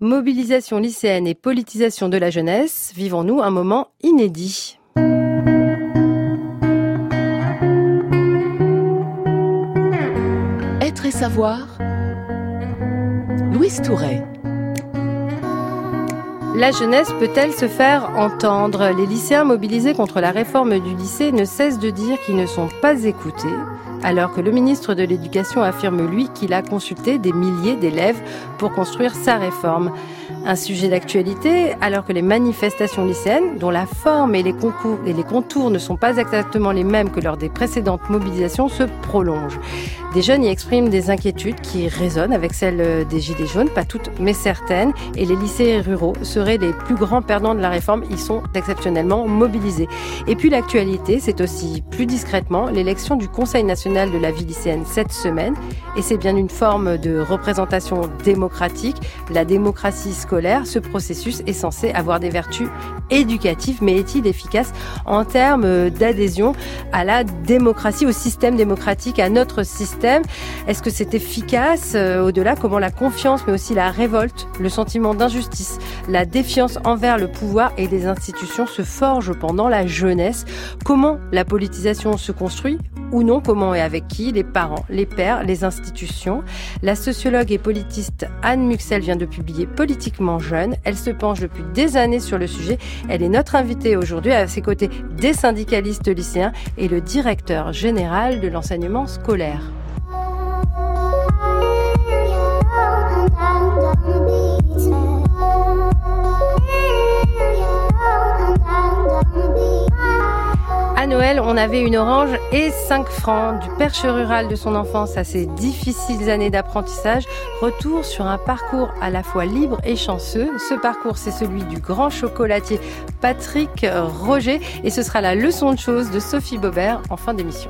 Mobilisation lycéenne et politisation de la jeunesse, vivons-nous un moment inédit. Être et savoir, Louise Touret. La jeunesse peut-elle se faire entendre ? Les lycéens mobilisés contre la réforme du lycée ne cessent de dire qu'ils ne sont pas écoutés, alors que le ministre de l'Éducation affirme, lui, qu'il a consulté des milliers d'élèves pour construire sa réforme. Un sujet d'actualité, alors que les manifestations lycéennes, dont la forme et les contours ne sont pas exactement les mêmes que lors des précédentes mobilisations, se prolongent. Des jeunes y expriment des inquiétudes qui résonnent avec celles des Gilets jaunes, pas toutes mais certaines, et les lycées ruraux seraient les plus grands perdants de la réforme, ils sont exceptionnellement mobilisés. Et puis l'actualité, c'est aussi plus discrètement l'élection du Conseil national de la vie lycéenne cette semaine, et c'est bien une forme de représentation démocratique, la démocratie scolaire. Ce processus est censé avoir des vertus éducatives, mais est-il efficace en termes d'adhésion à la démocratie, au système démocratique, à notre système ? Est-ce que c'est efficace au-delà? Comment la confiance, mais aussi la révolte, le sentiment d'injustice, la défiance envers le pouvoir et les institutions se forgent pendant la jeunesse? Comment la politisation se construit ou non? Comment et avec qui? Les parents, les pairs, les institutions. La sociologue et politiste Anne Muxel vient de publier Politiquement jeune. Elle se penche depuis des années sur le sujet. Elle est notre invitée aujourd'hui, à ses côtés des syndicalistes lycéens et le directeur général de l'enseignement scolaire. À Noël, on avait une orange et 5 francs. Du perche rural de son enfance à ses difficiles années d'apprentissage, retour sur un parcours à la fois libre et chanceux. Ce parcours, c'est celui du grand chocolatier Patrick Roger, et ce sera la leçon de choses de Sophie Bobert en fin d'émission.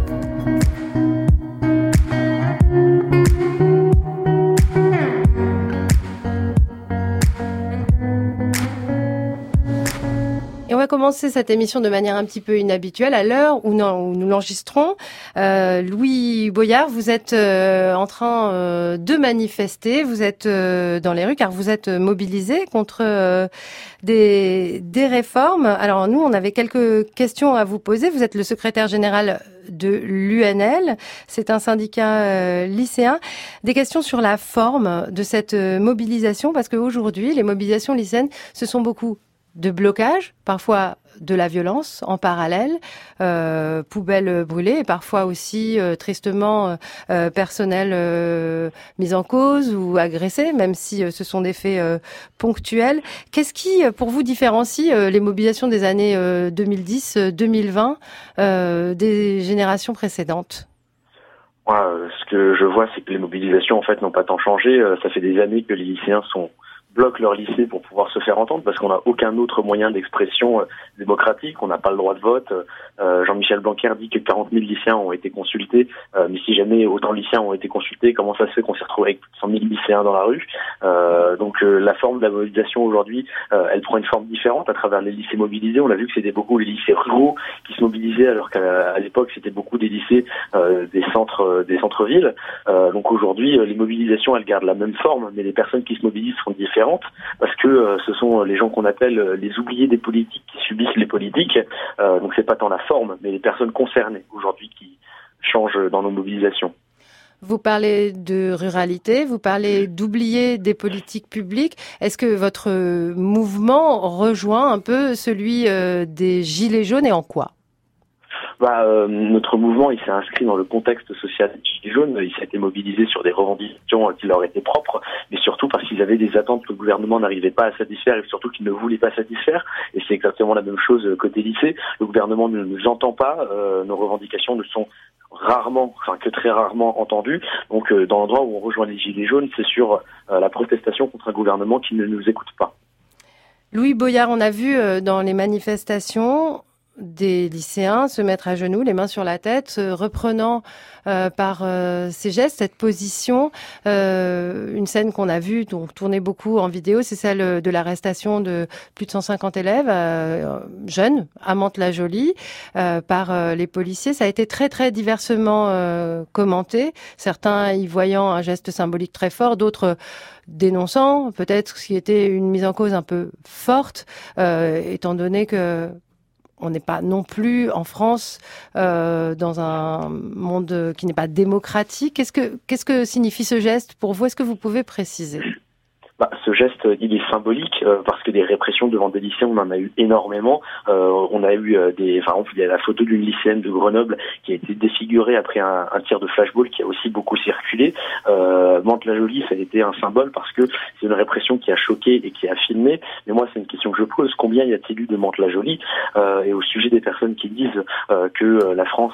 Et on va commencer cette émission de manière un petit peu inhabituelle à l'heure où nous l'enregistrons. Louis Boyard, vous êtes en train de manifester, vous êtes dans les rues car vous êtes mobilisé contre des réformes. Alors nous, on avait quelques questions à vous poser. Vous êtes le secrétaire général de l'UNL, c'est un syndicat lycéen. Des questions sur la forme de cette mobilisation, parce qu'aujourd'hui, les mobilisations lycéennes, ce sont beaucoup de blocage, parfois de la violence en parallèle, poubelles brûlées, et parfois aussi tristement personnel mis en cause ou agressé, même si ce sont des faits ponctuels. Qu'est-ce qui, pour vous, différencie les mobilisations des années 2010-2020 des générations précédentes? Moi, ce que je vois, c'est que les mobilisations, en fait, n'ont pas tant changé. Ça fait des années que les lycéens bloquent leur lycée pour pouvoir se faire entendre, parce qu'on n'a aucun autre moyen d'expression démocratique. On n'a pas le droit de vote. Jean-Michel Blanquer dit que 40 000 lycéens ont été consultés. Mais si jamais autant de lycéens ont été consultés, comment ça se fait qu'on s'est retrouvé avec plus de 100 000 lycéens dans la rue? Donc la forme de la mobilisation aujourd'hui, elle prend une forme différente à travers les lycées mobilisés. On a vu que c'était beaucoup les lycées ruraux qui se mobilisaient, alors qu'à l'époque c'était beaucoup des lycées des centres-villes. Donc aujourd'hui, les mobilisations, elles gardent la même forme, mais les personnes qui se mobilisent sont différentes, parce que ce sont les gens qu'on appelle les oubliés des politiques qui subissent les politiques. Donc c'est pas tant la forme, mais les personnes concernées aujourd'hui qui changent dans nos mobilisations. Vous parlez de ruralité, vous parlez d'oublier des politiques publiques. Est-ce que votre mouvement rejoint un peu celui des Gilets jaunes, et en quoi ? Notre mouvement, il s'est inscrit dans le contexte social des Gilets jaunes. Il s'est été mobilisé sur des revendications qui leur étaient propres, mais surtout parce qu'ils avaient des attentes que le gouvernement n'arrivait pas à satisfaire, et surtout qu'il ne voulait pas satisfaire. Et c'est exactement la même chose côté lycée. Le gouvernement ne nous entend pas. Nos revendications ne sont que très rarement entendues. Donc, dans l'endroit où on rejoint les Gilets jaunes, c'est sur la protestation contre un gouvernement qui ne nous écoute pas. Louis Boyard, on a vu dans les manifestations des lycéens se mettre à genoux, les mains sur la tête, reprenant par ces gestes, cette position. Une scène qu'on a vue, donc tournée beaucoup en vidéo, c'est celle de l'arrestation de plus de 150 élèves jeunes à Mantes-la-Jolie par les policiers. Ça a été très très diversement commenté, certains y voyant un geste symbolique très fort, d'autres dénonçant peut-être ce qui était une mise en cause un peu forte, étant donné que on n'est pas non plus en France dans un monde qui n'est pas démocratique. Qu'est-ce que signifie ce geste pour vous? Est-ce que vous pouvez préciser? Ce geste, il est symbolique parce que des répressions devant des lycéens, on en a eu énormément. On a eu il y a la photo d'une lycéenne de Grenoble qui a été défigurée après un tir de flashball qui a aussi beaucoup circulé. Mantes-la-Jolie, ça a été un symbole parce que c'est une répression qui a choqué et qui a filmé. Mais moi, c'est une question que je pose. Combien y a-t-il eu de Mantes-la-Jolie? Et au sujet des personnes qui disent que la France,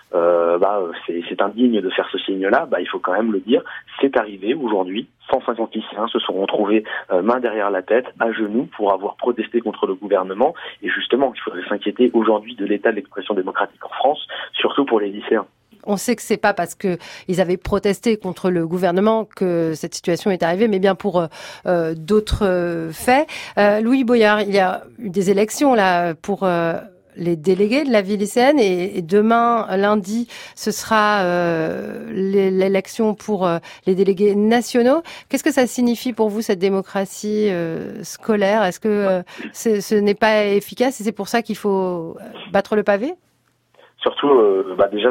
c'est indigne de faire ce signe-là, il faut quand même le dire. C'est arrivé aujourd'hui. 150 lycéens se sont retrouvés main derrière la tête, à genoux, pour avoir protesté contre le gouvernement. Et justement, il faudrait s'inquiéter aujourd'hui de l'état de l'expression démocratique en France, surtout pour les lycéens. On sait que c'est pas parce que ils avaient protesté contre le gouvernement que cette situation est arrivée, mais bien pour d'autres faits. Louis Boyard, il y a eu des élections là pour les délégués de la vie lycéenne et demain, lundi, ce sera l'élection pour les délégués nationaux. Qu'est-ce que ça signifie pour vous, cette démocratie scolaire? Est-ce que ce n'est pas efficace et c'est pour ça qu'il faut battre le pavé? Surtout, déjà,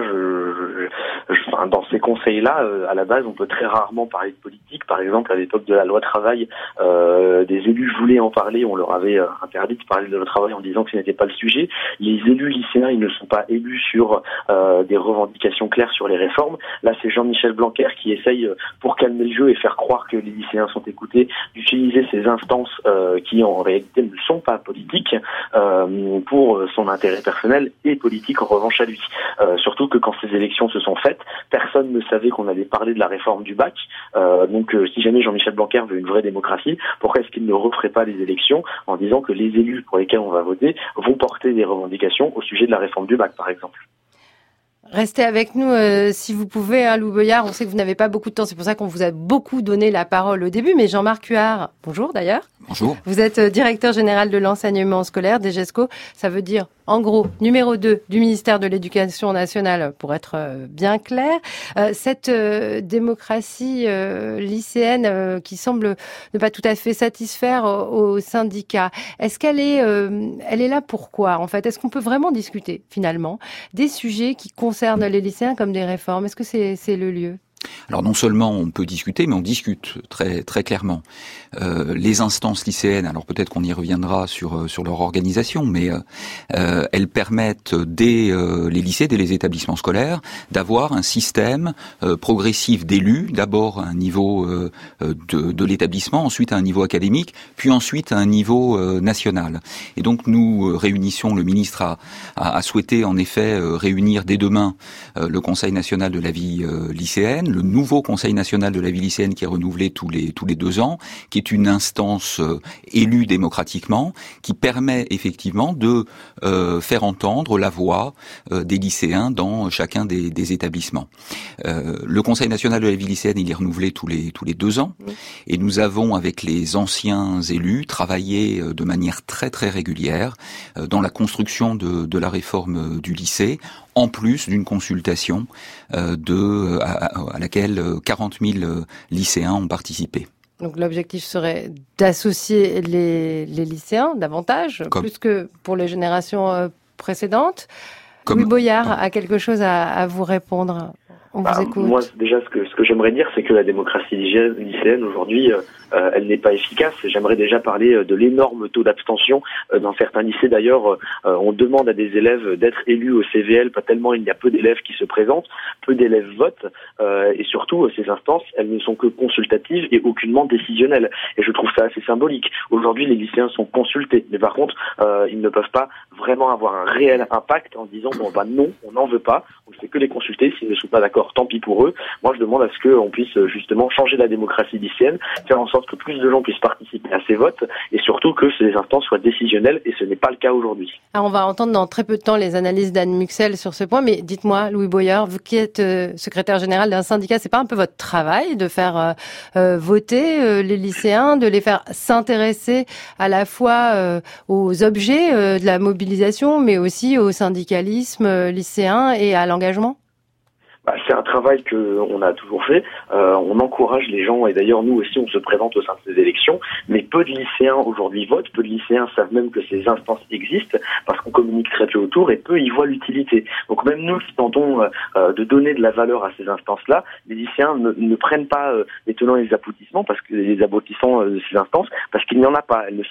dans ces conseils-là, à la base, on peut très rarement parler de politique. Par exemple, à l'époque de la loi travail, des élus voulaient en parler. On leur avait interdit de parler de la loi travail en disant que ce n'était pas le sujet. Les élus lycéens, ils ne sont pas élus sur des revendications claires sur les réformes. Là, c'est Jean-Michel Blanquer qui essaye, pour calmer le jeu et faire croire que les lycéens sont écoutés, d'utiliser ces instances qui, en réalité, ne sont pas politiques pour son intérêt personnel et politique en revanche à lui. Surtout que quand ces élections se sont faites, personne ne savait qu'on allait parler de la réforme du bac. Donc si jamais Jean-Michel Blanquer veut une vraie démocratie, pourquoi est-ce qu'il ne referait pas les élections en disant que les élus pour lesquels on va voter vont porter des revendications au sujet de la réforme du bac, par exemple? Restez avec nous si vous pouvez, Louis Boyard. On sait que vous n'avez pas beaucoup de temps, c'est pour ça qu'on vous a beaucoup donné la parole au début. Mais Jean-Marc Huard, bonjour d'ailleurs. Bonjour. Vous êtes directeur général de l'enseignement scolaire d'EGESCO. Ça veut dire, en gros, numéro 2 du ministère de l'Éducation nationale, pour être bien clair. Cette démocratie lycéenne qui semble ne pas tout à fait satisfaire aux syndicats, est-ce qu'elle elle est là pourquoi, en fait? Est-ce qu'on peut vraiment discuter, finalement, des sujets qui concernent les lycéens comme des réformes? Est-ce que c'est le lieu? Alors non seulement on peut discuter, mais on discute très très clairement. Les instances lycéennes, alors peut-être qu'on y reviendra sur leur organisation, mais elles permettent dès les lycées, dès les établissements scolaires, d'avoir un système progressif d'élus, d'abord à un niveau de l'établissement, ensuite à un niveau académique, puis ensuite à un niveau national. Et donc nous réunissons, le ministre a souhaité en effet réunir dès demain le Conseil national de la vie lycéenne, le nouveau Conseil national de la vie lycéenne qui est renouvelé tous les 2 ans, qui est une instance élue démocratiquement, qui permet effectivement de faire entendre la voix des lycéens dans chacun des établissements. Le Conseil national de la vie lycéenne, il est renouvelé tous les 2 ans, et nous avons avec les anciens élus travaillé de manière très très régulière dans la construction de la réforme du lycée, en plus d'une consultation à laquelle 40 000 lycéens ont participé. Donc l'objectif serait d'associer les lycéens davantage, plus que pour les générations précédentes. Louis Boyard a quelque chose à vous répondre. On vous écoute. Moi, déjà, ce que j'aimerais dire, c'est que la démocratie lycéenne, aujourd'hui, elle n'est pas efficace. J'aimerais déjà parler de l'énorme taux d'abstention dans certains lycées. D'ailleurs, on demande à des élèves d'être élus au CVL, pas tellement il y a peu d'élèves qui se présentent, peu d'élèves votent, et surtout, ces instances, elles ne sont que consultatives et aucunement décisionnelles. Et je trouve ça assez symbolique. Aujourd'hui, les lycéens sont consultés, mais par contre, ils ne peuvent pas vraiment avoir un réel impact en disant non, on n'en veut pas, on ne fait que les consulter, s'ils ne sont pas d'accord, tant pis pour eux. Moi, je demande à ce qu'on puisse justement changer la démocratie lycéenne, faire en sorte sorte que plus de gens puissent participer à ces votes et surtout que ces instances soient décisionnelles, et ce n'est pas le cas aujourd'hui. Alors on va entendre dans très peu de temps les analyses d'Anne Muxel sur ce point, mais dites-moi, Louis Boyard, vous qui êtes secrétaire général d'un syndicat, c'est pas un peu votre travail de faire voter les lycéens, de les faire s'intéresser à la fois aux objets de la mobilisation, mais aussi au syndicalisme lycéen et à l'engagement ? C'est un travail que on a toujours fait. On encourage les gens, et d'ailleurs nous aussi on se présente au sein de ces élections, mais peu de lycéens aujourd'hui votent, peu de lycéens savent même que ces instances existent parce qu'on communique très peu autour et peu y voient l'utilité. Donc même nous qui tentons de donner de la valeur à ces instances-là, les lycéens ne prennent pas les tenants et les aboutissants de ces instances parce qu'il n'y en a pas. Elles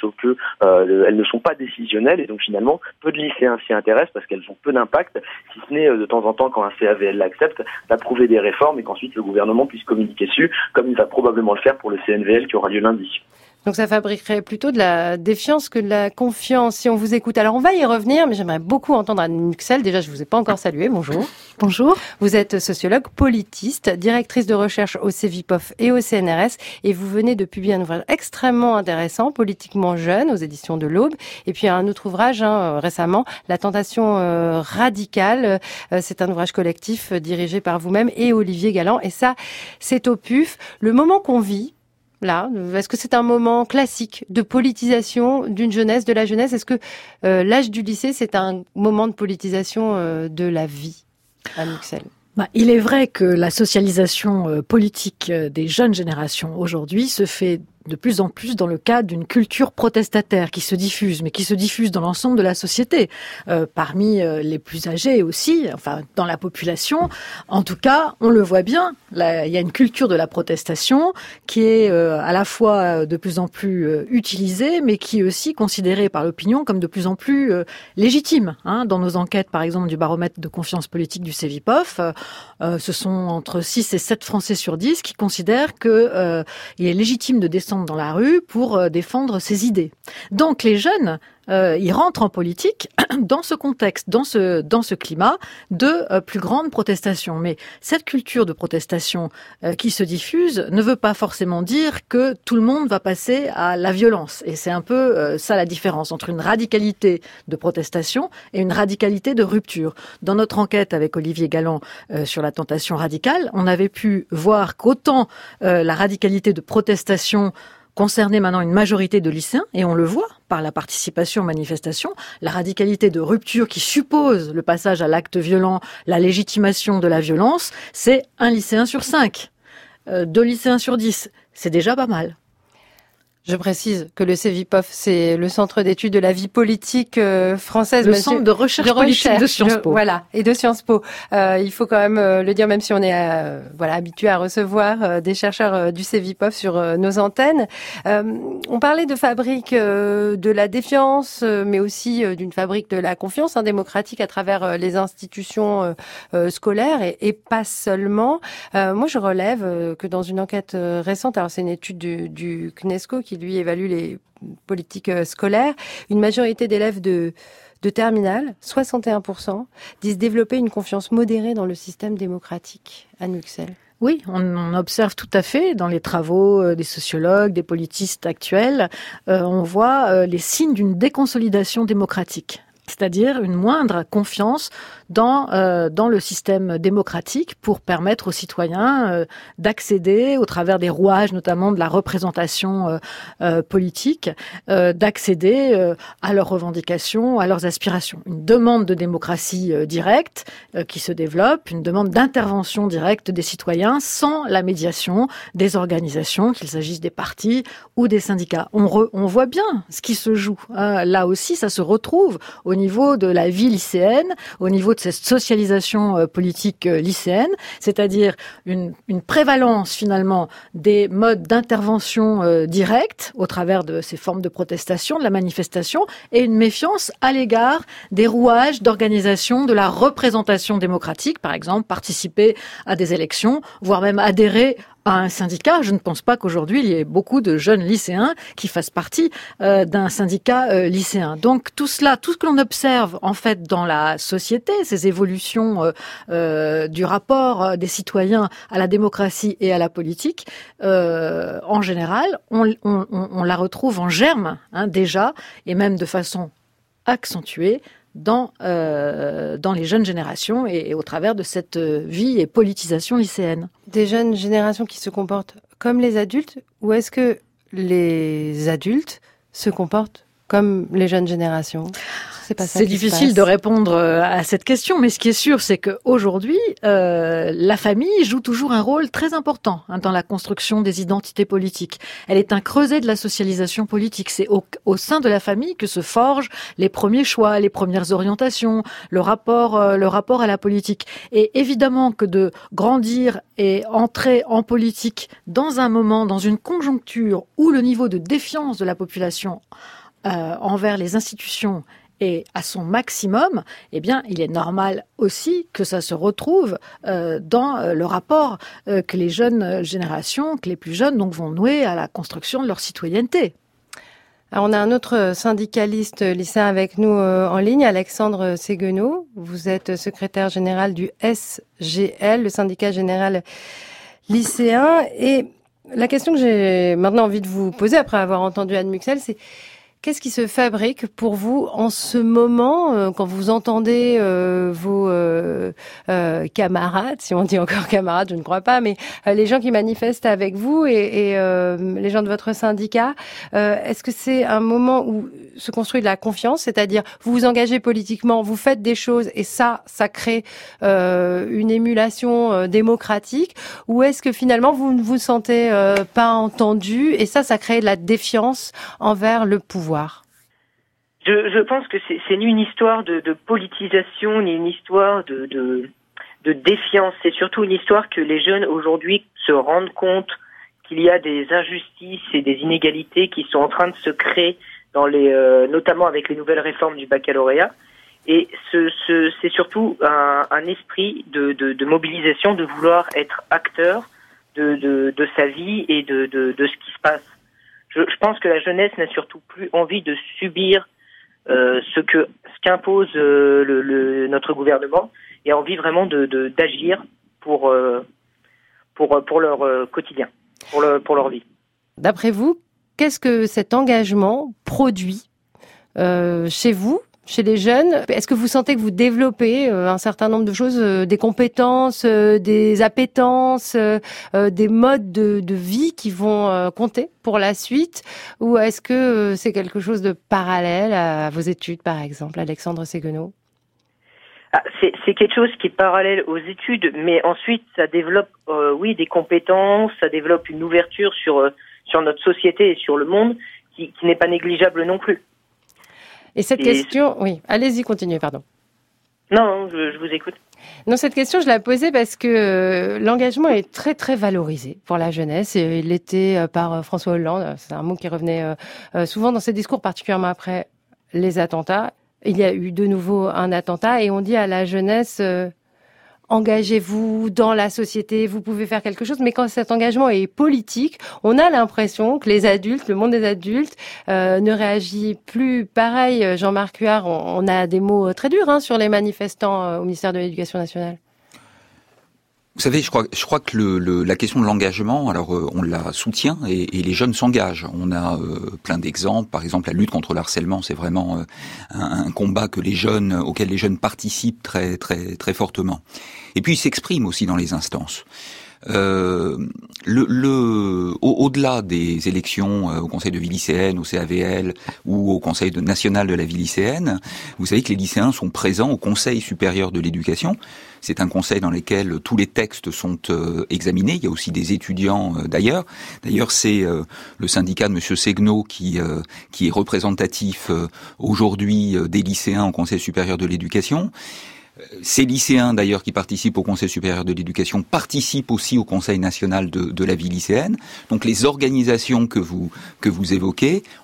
ne sont pas décisionnelles, et donc finalement peu de lycéens s'y intéressent parce qu'elles ont peu d'impact, si ce n'est de temps en temps quand un CAVL l'accepte, d'approuver des réformes et qu'ensuite le gouvernement puisse communiquer dessus, comme il va probablement le faire pour le CNVL qui aura lieu lundi. Donc ça fabriquerait plutôt de la défiance que de la confiance si on vous écoute. Alors on va y revenir, mais j'aimerais beaucoup entendre Anne Muxel. Déjà, je vous ai pas encore salué. Bonjour. Bonjour. Vous êtes sociologue, politiste, directrice de recherche au CEVIPOF et au CNRS, et vous venez de publier un ouvrage extrêmement intéressant, Politiquement jeune, aux éditions de l'Aube. Et puis un autre ouvrage récemment, La tentation radicale. C'est un ouvrage collectif dirigé par vous-même et Olivier Galland. Et ça, c'est au PUF. Le moment qu'on vit là, est-ce que c'est un moment classique de politisation d'une jeunesse, de la jeunesse? Est-ce que l'âge du lycée, c'est un moment de politisation de la vie, Anne Muxel? Il est vrai que la socialisation politique des jeunes générations aujourd'hui se fait de plus en plus dans le cadre d'une culture protestataire qui se diffuse, mais qui se diffuse dans l'ensemble de la société, parmi les plus âgés aussi, enfin dans la population. En tout cas, on le voit bien, il y a une culture de la protestation qui est à la fois de plus en plus utilisée, mais qui est aussi considérée par l'opinion comme de plus en plus légitime. Dans nos enquêtes, par exemple, du baromètre de confiance politique du CEVIPOF, ce sont entre 6 et 7 Français sur 10 qui considèrent que il est légitime de descendre dans la rue pour défendre ses idées. Donc les jeunes, ils rentrent en politique dans ce contexte, dans ce climat de plus grande protestation. Mais cette culture de protestation qui se diffuse ne veut pas forcément dire que tout le monde va passer à la violence. Et c'est un peu ça la différence entre une radicalité de protestation et une radicalité de rupture. Dans notre enquête avec Olivier Galland sur la tentation radicale, on avait pu voir qu'autant la radicalité de protestation concernait maintenant une majorité de lycéens, et on le voit par la participation aux manifestations, la radicalité de rupture qui suppose le passage à l'acte violent, la légitimation de la violence, c'est 1 lycéen sur 5, 2 lycéens sur 10, c'est déjà pas mal. Je précise que le CEVIPOF, c'est le centre d'études de la vie politique française. Le centre de recherche politique de Sciences Po. Voilà, et de Sciences Po. Il faut quand même le dire, même si on est habitué à recevoir des chercheurs du CEVIPOF sur nos antennes. On parlait de fabrique de la défiance, mais aussi d'une fabrique de la confiance démocratique à travers les institutions scolaires et pas seulement. Moi, je relève que dans une enquête récente, alors c'est une étude du CNESCO qui lui évalue les politiques scolaires, une majorité d'élèves de terminale, 61%, disent développer une confiance modérée dans le système démocratique. Anne Muxel. Oui, on observe tout à fait dans les travaux des sociologues, des politistes actuels, on voit les signes d'une déconsolidation démocratique. C'est-à-dire une moindre confiance dans le système démocratique pour permettre aux citoyens d'accéder, au travers des rouages notamment de la représentation politique, d'accéder à leurs revendications, à leurs aspirations. Une demande de démocratie directe qui se développe, une demande d'intervention directe des citoyens sans la médiation des organisations, qu'il s'agisse des partis ou des syndicats. On voit bien ce qui se joue. Là aussi, ça se retrouve au niveau de la vie lycéenne, au niveau de cette socialisation politique lycéenne, c'est-à-dire une prévalence finalement des modes d'intervention directe au travers de ces formes de protestation, de la manifestation, et une méfiance à l'égard des rouages d'organisation de la représentation démocratique, par exemple participer à des élections, voire même adhérer à un syndicat. Je ne pense pas qu'aujourd'hui il y ait beaucoup de jeunes lycéens qui fassent partie d'un syndicat lycéen. Donc tout cela, tout ce que l'on observe en fait dans la société, ces évolutions du rapport des citoyens à la démocratie et à la politique, en général, on la retrouve en germe déjà, et même de façon accentuée dans les jeunes générations et au travers de cette vie et politisation lycéenne. Des jeunes générations qui se comportent comme les adultes, ou est-ce que les adultes se comportent comme les jeunes générations ? C'est difficile de répondre à cette question, mais ce qui est sûr, c'est qu'aujourd'hui, la famille joue toujours un rôle très important dans la construction des identités politiques. Elle est un creuset de la socialisation politique. C'est au sein de la famille que se forgent les premiers choix, les premières orientations, le rapport à la politique. Et évidemment que de grandir et entrer en politique dans un moment, dans une conjoncture où le niveau de défiance de la population envers les institutions et à son maximum, eh bien, il est normal aussi que ça se retrouve dans le rapport que les jeunes générations, que les plus jeunes donc vont nouer à la construction de leur citoyenneté. Alors, on a un autre syndicaliste lycéen avec nous en ligne, Alexandre Séguenot. Vous êtes secrétaire général du SGL, le syndicat général lycéen. Et la question que j'ai maintenant envie de vous poser, après avoir entendu Anne Muxel, c'est: qu'est-ce qui se fabrique pour vous en ce moment, quand vous entendez vos camarades, si on dit encore camarades, je ne crois pas, mais les gens qui manifestent avec vous et les gens de votre syndicat, est-ce que c'est un moment où se construit de la confiance, c'est-à-dire vous vous engagez politiquement, vous faites des choses et ça crée une émulation démocratique, ou est-ce que finalement vous ne vous sentez pas entendu et ça crée de la défiance envers le pouvoir? Je pense que c'est ni une histoire de politisation, ni une histoire de défiance. C'est surtout une histoire que les jeunes aujourd'hui se rendent compte qu'il y a des injustices et des inégalités qui sont en train de se créer notamment avec les nouvelles réformes du baccalauréat. Et c'est surtout un esprit de mobilisation, de vouloir être acteur de sa vie et de ce qui se passe. Je pense que la jeunesse n'a surtout plus envie de subir ce qu'impose notre gouvernement, et a envie vraiment d'agir pour leur quotidien, pour leur vie. D'après vous, qu'est-ce que cet engagement produit chez vous, chez les jeunes? Est-ce que vous sentez que vous développez un certain nombre de choses, des compétences, des appétences, des modes de vie qui vont compter pour la suite? Ou est-ce que c'est quelque chose de parallèle à vos études, par exemple, Alexandre Séguenot? C'est quelque chose qui est parallèle aux études, mais ensuite ça développe des compétences, ça développe une ouverture sur notre société et sur le monde qui n'est pas négligeable non plus. Et cette question, oui, allez-y, continuez, pardon. Non, je vous écoute. Non, cette question, je la posais parce que l'engagement est très, très valorisé pour la jeunesse. Et il l'était par François Hollande. C'est un mot qui revenait souvent dans ses discours, particulièrement après les attentats. Il y a eu de nouveau un attentat et on dit à la jeunesse... engagez-vous dans la société, vous pouvez faire quelque chose. Mais quand cet engagement est politique, on a l'impression que les adultes, le monde des adultes, ne réagit plus pareil. Jean-Marc Huard, on a des mots très durs sur les manifestants au ministère de l'Éducation nationale. Vous savez, je crois que la question de l'engagement, alors on la soutient et les jeunes s'engagent. On a plein d'exemples. Par exemple, la lutte contre le harcèlement, c'est vraiment un combat auquel les jeunes participent très très très fortement. Et puis ils s'expriment aussi dans les instances. Au-delà des élections au Conseil de vie lycéenne, au CAVL ou au Conseil national de la vie lycéenne, vous savez que les lycéens sont présents au Conseil supérieur de l'éducation. C'est un conseil dans lequel tous les textes sont examinés. Il y a aussi des étudiants d'ailleurs. D'ailleurs, c'est le syndicat de Monsieur Séguenot qui est représentatif aujourd'hui des lycéens au Conseil supérieur de l'éducation. Ces lycéens, d'ailleurs, qui participent au Conseil supérieur de l'éducation, participent aussi au Conseil national de la vie lycéenne. Donc, les organisations que vous évoquez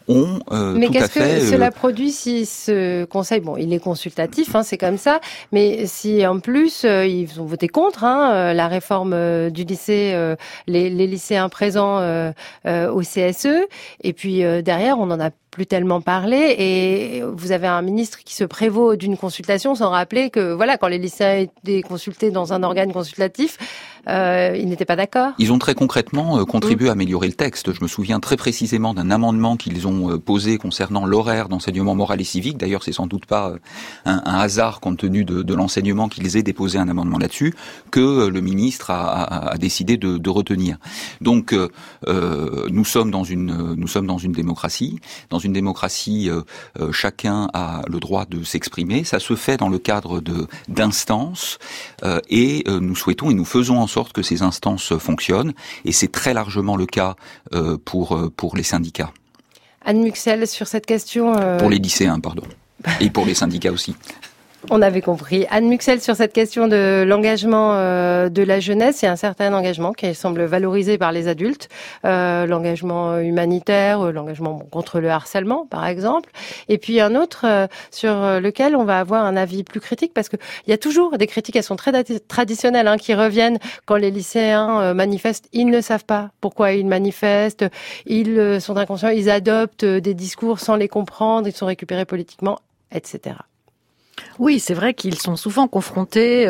ont mais tout à fait... Mais qu'est-ce que cela produit si ce conseil, bon, il est consultatif, c'est comme ça, mais si en plus ils ont voté contre la réforme du lycée, les lycéens présents au CSE, et puis derrière on en a plus tellement parlé, et vous avez un ministre qui se prévaut d'une consultation sans rappeler que voilà, quand les lycéens étaient consultés dans un organe consultatif, ils n'étaient pas d'accord. Ils ont très concrètement contribué à améliorer le texte. Je me souviens très précisément d'un amendement qu'ils ont posé concernant l'horaire d'enseignement moral et civique. D'ailleurs, c'est sans doute pas un hasard compte tenu de l'enseignement qu'ils aient déposé un amendement là-dessus que le ministre a décidé de retenir. Donc, nous sommes dans une démocratie. Dans une démocratie, chacun a le droit de s'exprimer. Ça se fait dans le cadre d'instances et nous souhaitons et nous faisons en sorte que ces instances fonctionnent, et c'est très largement le cas pour les syndicats. Anne Muxel, sur cette question... Pour les lycéens, pardon. Et pour les syndicats aussi. On avait compris. Anne Muxel, sur cette question de l'engagement de la jeunesse, il y a un certain engagement qui semble valorisé par les adultes, l'engagement humanitaire, l'engagement contre le harcèlement, par exemple. Et puis un autre sur lequel on va avoir un avis plus critique, parce que il y a toujours des critiques, elles sont très traditionnelles, qui reviennent quand les lycéens manifestent. Ils ne savent pas pourquoi ils manifestent, ils sont inconscients, ils adoptent des discours sans les comprendre, ils sont récupérés politiquement, etc. Oui, c'est vrai qu'ils sont souvent confrontés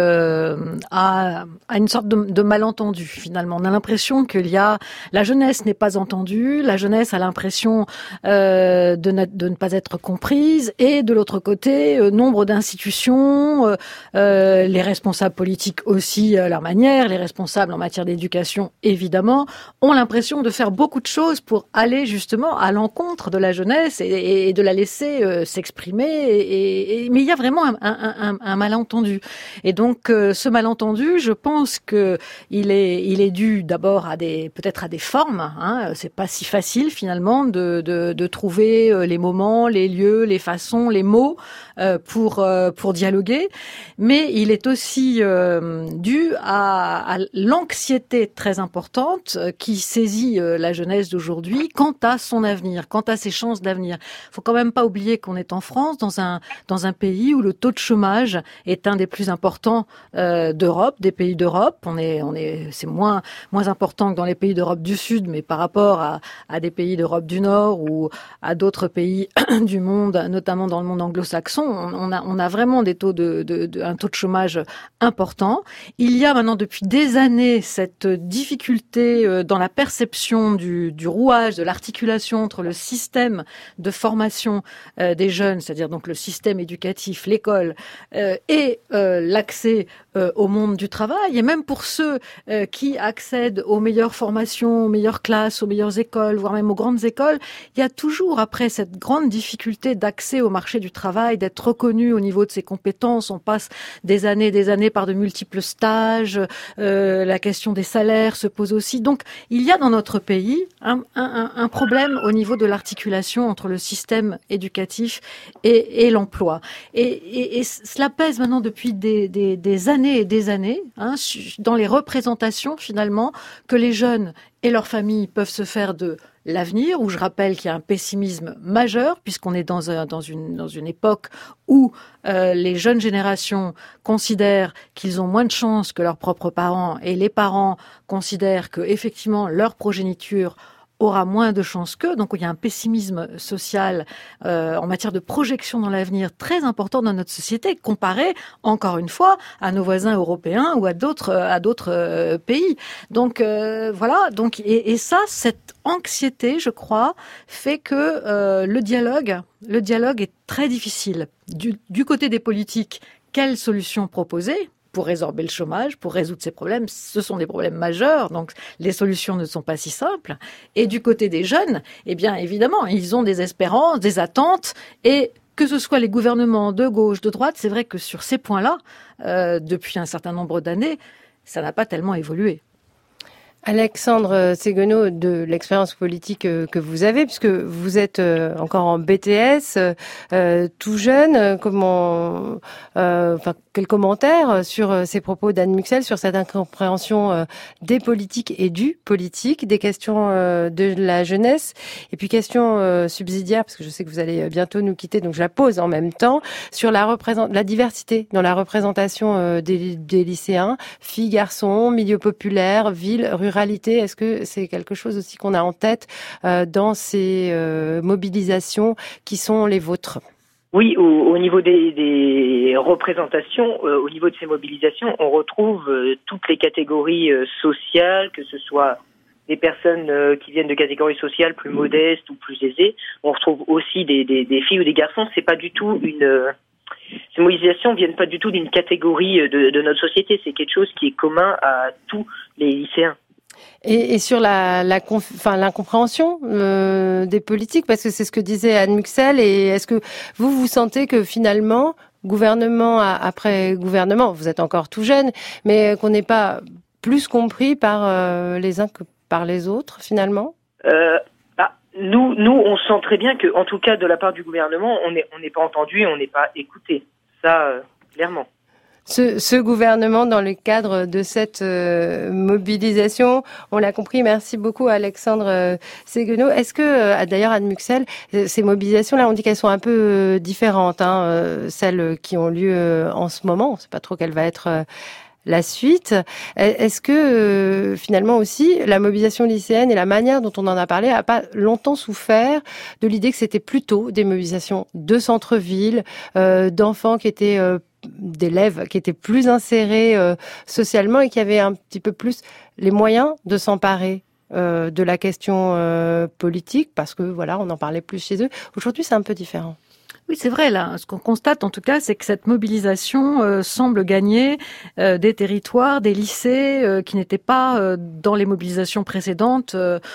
à une sorte de malentendu, finalement. On a l'impression la jeunesse n'est pas entendue, la jeunesse a l'impression de ne pas être comprise, et de l'autre côté, nombre d'institutions, les responsables politiques aussi à leur manière, les responsables en matière d'éducation, évidemment, ont l'impression de faire beaucoup de choses pour aller justement à l'encontre de la jeunesse et de la laisser s'exprimer. Mais il y a vraiment un malentendu. Et donc, ce malentendu, je pense que il est dû d'abord peut-être à des formes. C'est pas si facile finalement de trouver les moments, les lieux, les façons, les mots pour dialoguer. Mais il est aussi dû à l'anxiété très importante qui saisit la jeunesse d'aujourd'hui quant à son avenir, quant à ses chances d'avenir. Faut quand même pas oublier qu'on est en France, dans un pays où le taux de chômage est un des plus importants d'Europe, des pays d'Europe. C'est moins important que dans les pays d'Europe du Sud, mais par rapport à des pays d'Europe du Nord ou à d'autres pays du monde, notamment dans le monde anglo-saxon, on a vraiment des taux un taux de chômage important. Il y a maintenant depuis des années cette difficulté dans la perception du rouage, de l'articulation entre le système de formation des jeunes, c'est-à-dire donc le système éducatif, l'école, et l'accès au monde du travail. Et même pour ceux qui accèdent aux meilleures formations, aux meilleures classes, aux meilleures écoles, voire même aux grandes écoles, il y a toujours après cette grande difficulté d'accès au marché du travail, d'être reconnu au niveau de ses compétences. On passe des années par de multiples stages. La question des salaires se pose aussi. Donc, il y a dans notre pays un problème au niveau de l'articulation entre le système éducatif et l'emploi. Et cela pèse maintenant depuis des années et des années, dans les représentations finalement que les jeunes et leurs familles peuvent se faire de l'avenir, où je rappelle qu'il y a un pessimisme majeur, puisqu'on est dans une époque où les jeunes générations considèrent qu'ils ont moins de chances que leurs propres parents, et les parents considèrent que effectivement leur progéniture aura moins de chances qu'eux. Donc il y a un pessimisme social en matière de projection dans l'avenir très important dans notre société, comparé, encore une fois, à nos voisins européens ou à d'autres pays. Donc voilà. Donc et ça, cette anxiété, je crois, fait que le dialogue est très difficile. Du côté des politiques, quelles solutions proposer pour résorber le chômage, pour résoudre ces problèmes? Ce sont des problèmes majeurs, donc les solutions ne sont pas si simples. Et du côté des jeunes, eh bien évidemment, ils ont des espérances, des attentes, et que ce soit les gouvernements de gauche, de droite, c'est vrai que sur ces points-là, depuis un certain nombre d'années, ça n'a pas tellement évolué. Alexandre Séguenot, de l'expérience politique que vous avez, puisque vous êtes encore en BTS, tout jeune, quel commentaire sur ces propos d'Anne Muxel, sur cette incompréhension des politiques et du politique, des questions de la jeunesse, et puis question subsidiaire, parce que je sais que vous allez bientôt nous quitter, donc je la pose en même temps, sur la diversité dans la représentation des lycéens, filles, garçons, milieu populaire, ville, ruralité. Est-ce que c'est quelque chose aussi qu'on a en tête dans ces mobilisations qui sont les vôtres? Oui, au niveau des représentations, au niveau de ces mobilisations, on retrouve toutes les catégories sociales, que ce soit des personnes qui viennent de catégories sociales plus modestes ou plus aisées. On retrouve aussi des filles ou des garçons. C'est pas du tout ces mobilisations viennent pas du tout d'une catégorie de notre société. C'est quelque chose qui est commun à tous les lycéens. Et sur l'incompréhension des politiques, parce que c'est ce que disait Anne Muxel, et est-ce que vous sentez que finalement, gouvernement après gouvernement, vous êtes encore tout jeune, mais qu'on n'est pas plus compris par les uns que par les autres finalement? Nous, on sent très bien que, en tout cas, de la part du gouvernement, on n'est pas entendu et on n'est pas écouté. Ça, clairement. Ce gouvernement, dans le cadre de cette mobilisation, on l'a compris. Merci beaucoup, Alexandre Séguenot. Est-ce que, d'ailleurs, Anne Muxel, ces mobilisations-là, on dit qu'elles sont un peu différentes, celles qui ont lieu en ce moment. On ne sait pas trop quelle va être la suite. Est-ce que finalement aussi la mobilisation lycéenne et la manière dont on en a parlé a pas longtemps souffert de l'idée que c'était plutôt des mobilisations de centre-ville, d'enfants qui étaient d'élèves qui étaient plus insérés socialement et qui avaient un petit peu plus les moyens de s'emparer de la question politique, parce que voilà, on en parlait plus chez eux. Aujourd'hui, c'est un peu différent. Oui, c'est vrai, là. Ce qu'on constate, en tout cas, c'est que cette mobilisation semble gagner des territoires, des lycées qui n'étaient pas dans les mobilisations précédentes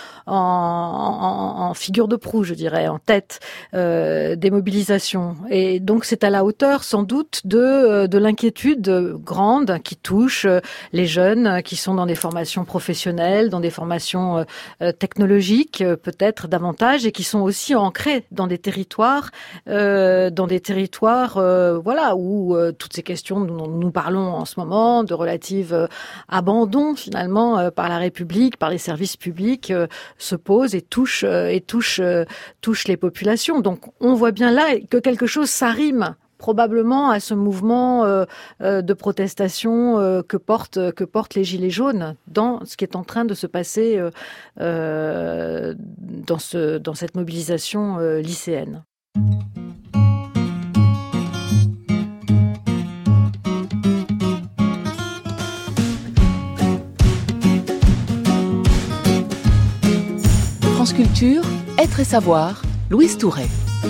en figure de proue, je dirais, en tête des mobilisations. Et donc, c'est à la hauteur, sans doute, de l'inquiétude grande qui touche les jeunes qui sont dans des formations professionnelles, dans des formations technologiques, peut-être davantage, et qui sont aussi ancrés dans des territoires voilà, où toutes ces questions dont nous parlons en ce moment, de relative abandon finalement par la République, par les services publics, se posent et touchent les populations. Donc on voit bien là que quelque chose s'arrime probablement à ce mouvement de protestation que portent les Gilets jaunes dans ce qui est en train de se passer dans cette mobilisation lycéenne. France Culture, Être et Savoir, Louise Touret.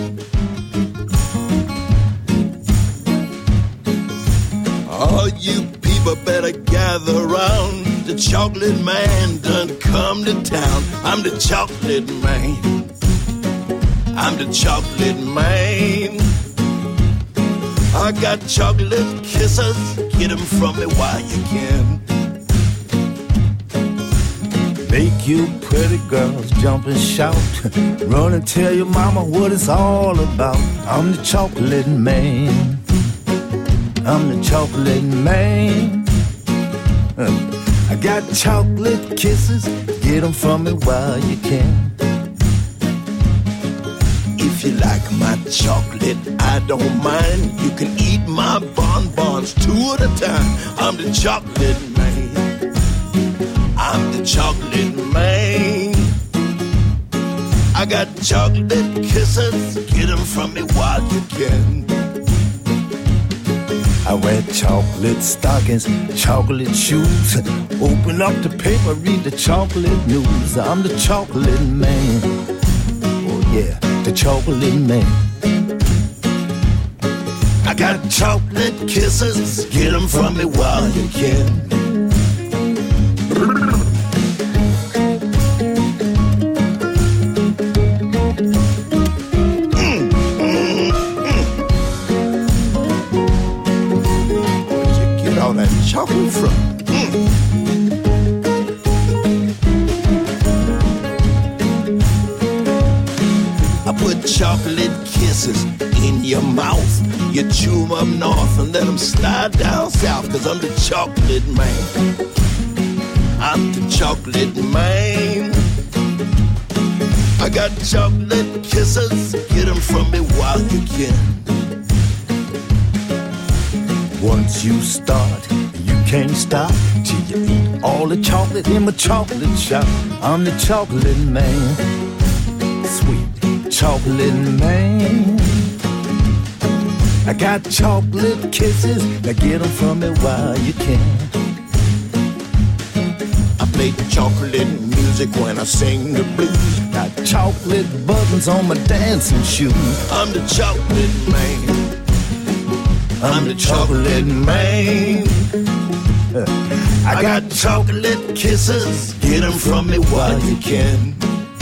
All you people better gather round. The chocolate man done come to town. I'm the chocolate man. I'm the chocolate man. I got chocolate kisses. Get them from me while you can. Make you pretty girls jump and shout. Run and tell your mama what it's all about. I'm the chocolate man. I'm the chocolate man. I got chocolate kisses. Get them from me while you can. If you like my chocolate, I don't mind. You can eat my bonbons 2 at a time. I'm the chocolate man. I'm the chocolate man. I got chocolate kisses. Get them from me while you can. I wear chocolate stockings, chocolate shoes. Open up the paper, read the chocolate news. I'm the chocolate man. Oh yeah, the chocolate man. I got chocolate kisses. Get them from me while you can. Chocolate from I put chocolate kisses kisses in your mouth. You chew 'em up north and let 'em slide down south, 'cause I'm the chocolate man. I'm the chocolate man. I got chocolate kisses, get 'em from me while you can. Once you start, you can't stop till you eat all the chocolate in my chocolate shop. I'm the chocolate man, sweet chocolate man. I got chocolate kisses, now get 'em from me while you can. I play chocolate music when I sing the blues. Got chocolate buttons on my dancing shoes. I'm the chocolate man. I'm the chocolate man. I got chocolate kisses, get 'em from me while you can.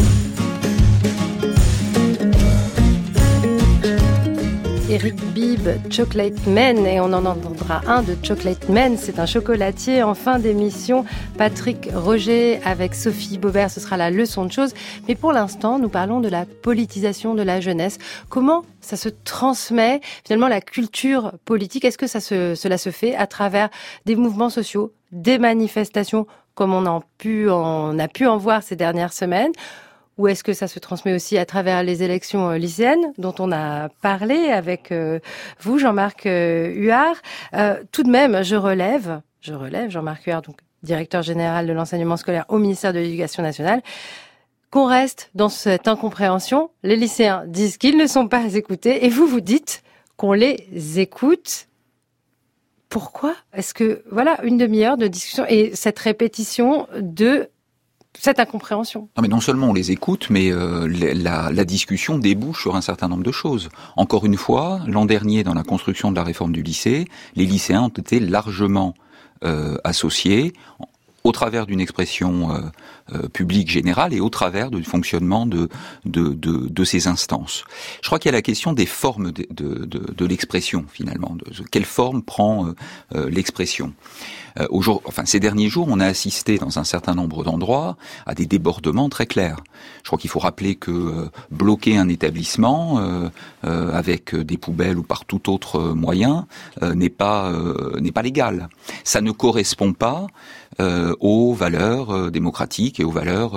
Eric Bibb, Chocolate Man, et on en entendra un de Chocolate Man, c'est un chocolatier en fin d'émission. Patrick Roger avec Sophie Beaubert, ce sera la leçon de choses. Mais pour l'instant, nous parlons de la politisation de la jeunesse. Comment ça se transmet, finalement, la culture politique? Est-ce que cela se fait à travers des mouvements sociaux, des manifestations, comme on a pu en voir ces dernières semaines? Ou est-ce que ça se transmet aussi à travers les élections lycéennes dont on a parlé avec vous, Jean-Marc Huard? Tout de même, je relève, Jean-Marc Huard, donc directeur général de l'enseignement scolaire au ministère de l'Éducation nationale, qu'on reste dans cette incompréhension. Les lycéens disent qu'ils ne sont pas écoutés et vous dites qu'on les écoute. Pourquoi? Est-ce que, voilà, une demi-heure de discussion et cette répétition de cette incompréhension. Non, mais non seulement on les écoute, mais la discussion débouche sur un certain nombre de choses. Encore une fois, l'an dernier, dans la construction de la réforme du lycée, les lycéens ont été largement associés au travers d'une expression publique générale et au travers du fonctionnement de ces instances. Je crois qu'il y a la question des formes de l'expression, finalement. Quelle forme prend l'expression? Ces derniers jours, on a assisté dans un certain nombre d'endroits à des débordements très clairs. Je crois qu'il faut rappeler que bloquer un établissement avec des poubelles ou par tout autre moyen n'est pas légal. Ça ne correspond pas aux valeurs démocratiques et aux valeurs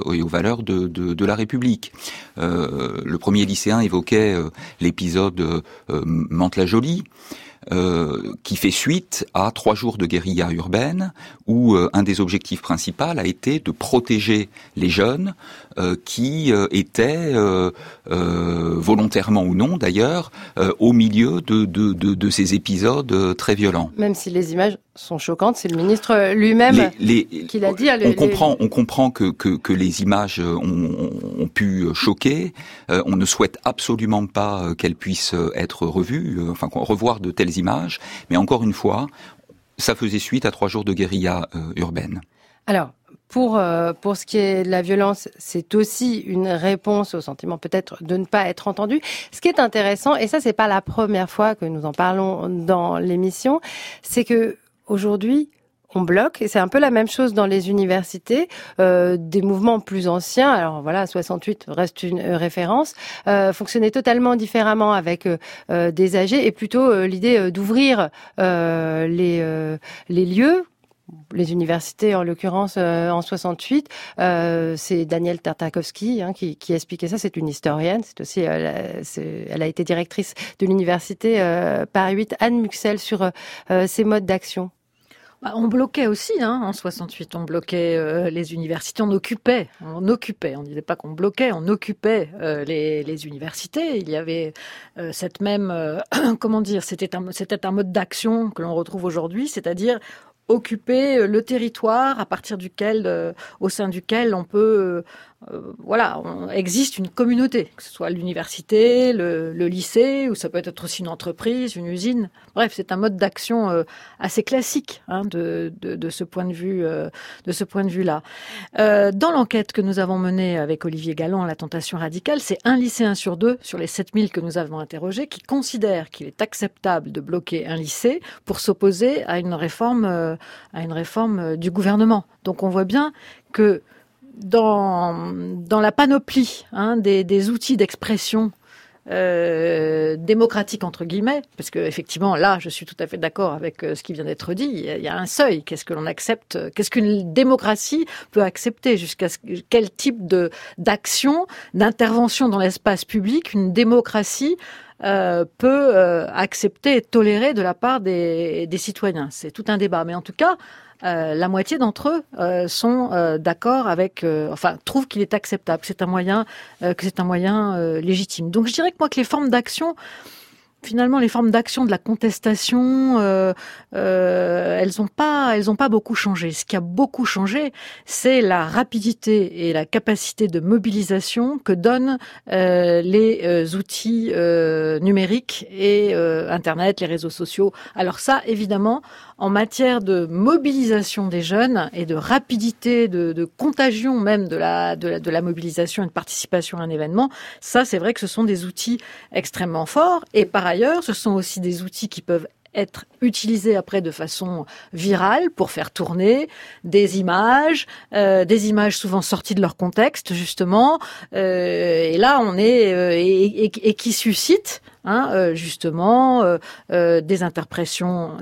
de la République. Le premier lycéen évoquait l'épisode Mantes-la-Jolie. Qui fait suite à 3 jours de guérilla urbaine où un des objectifs principaux a été de protéger les jeunes qui étaient volontairement ou non d'ailleurs au milieu de ces épisodes très violents. Même si les images sont choquantes, c'est le ministre lui-même qui l'a dit. On comprend que les images ont pu choquer. On ne souhaite absolument pas qu'elles puissent être revues, revoir de telles images. Mais encore une fois, ça faisait suite à 3 jours de guérilla urbaine. Alors, pour ce qui est de la violence, c'est aussi une réponse au sentiment peut-être de ne pas être entendu. Ce qui est intéressant, et ça c'est pas la première fois que nous en parlons dans l'émission, c'est que aujourd'hui, on bloque, et c'est un peu la même chose dans les universités, des mouvements plus anciens, alors voilà, 68 reste une référence, fonctionnaient totalement différemment avec des âgés, et plutôt l'idée d'ouvrir les lieux. Les universités, en l'occurrence, en 68, c'est Danielle Tartakovsky qui expliquait ça. C'est une historienne. C'est aussi, elle a été directrice de l'université Paris 8, Anne Muxel, sur ces modes d'action. On bloquait aussi, en 68. On bloquait les universités. On occupait. On disait pas qu'on bloquait. On occupait les universités. Il y avait cette même, c'était un mode d'action que l'on retrouve aujourd'hui, c'est-à-dire occuper le territoire à partir duquel, au sein duquel on peut, existe une communauté, que ce soit l'université, le lycée, ou ça peut être aussi une entreprise, une usine. Bref, c'est un mode d'action assez classique de ce point de vue-là. Dans l'enquête que nous avons menée avec Olivier Galland, La Tentation radicale, c'est 1 lycéen sur 2 sur les 7000 que nous avons interrogés qui considère qu'il est acceptable de bloquer un lycée pour s'opposer à une réforme du gouvernement. Donc on voit bien que dans la panoplie des outils d'expression démocratique entre guillemets, parce que effectivement là je suis tout à fait d'accord avec ce qui vient d'être dit, il y a un seuil, qu'est-ce que l'on accepte, qu'est-ce qu'une démocratie peut accepter, quel type d'action, d'intervention dans l'espace public une démocratie peut accepter et tolérer de la part des citoyens. C'est tout un débat, mais en tout cas la moitié d'entre eux sont d'accord avec, trouvent qu'il est acceptable, que c'est un moyen légitime. Donc je dirais que moi que les formes d'action, finalement, les formes d'action de la contestation, elles ont pas beaucoup changé. Ce qui a beaucoup changé, c'est la rapidité et la capacité de mobilisation que donnent les outils numériques et Internet, les réseaux sociaux. Alors ça, évidemment, en matière de mobilisation des jeunes et de rapidité, de contagion même de la mobilisation et de participation à un événement, ça, c'est vrai que ce sont des outils extrêmement forts. Et par ailleurs, ce sont aussi des outils qui peuvent être utilisés après de façon virale pour faire tourner des images souvent sorties de leur contexte justement, et là on est et qui suscitent justement des interprétations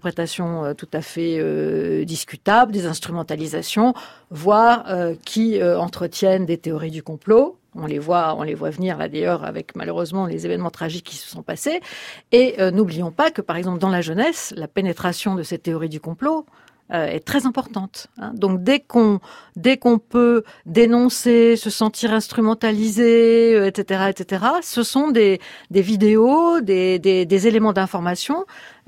tout à fait discutables, des instrumentalisations, voire qui entretiennent des théories du complot. On les voit venir là d'ailleurs avec malheureusement les événements tragiques qui se sont passés. Et n'oublions pas que par exemple dans la jeunesse, la pénétration de ces théories du complot est très importante. Donc dès qu'on peut dénoncer, se sentir instrumentalisé, etc., ce sont des vidéos, des éléments d'information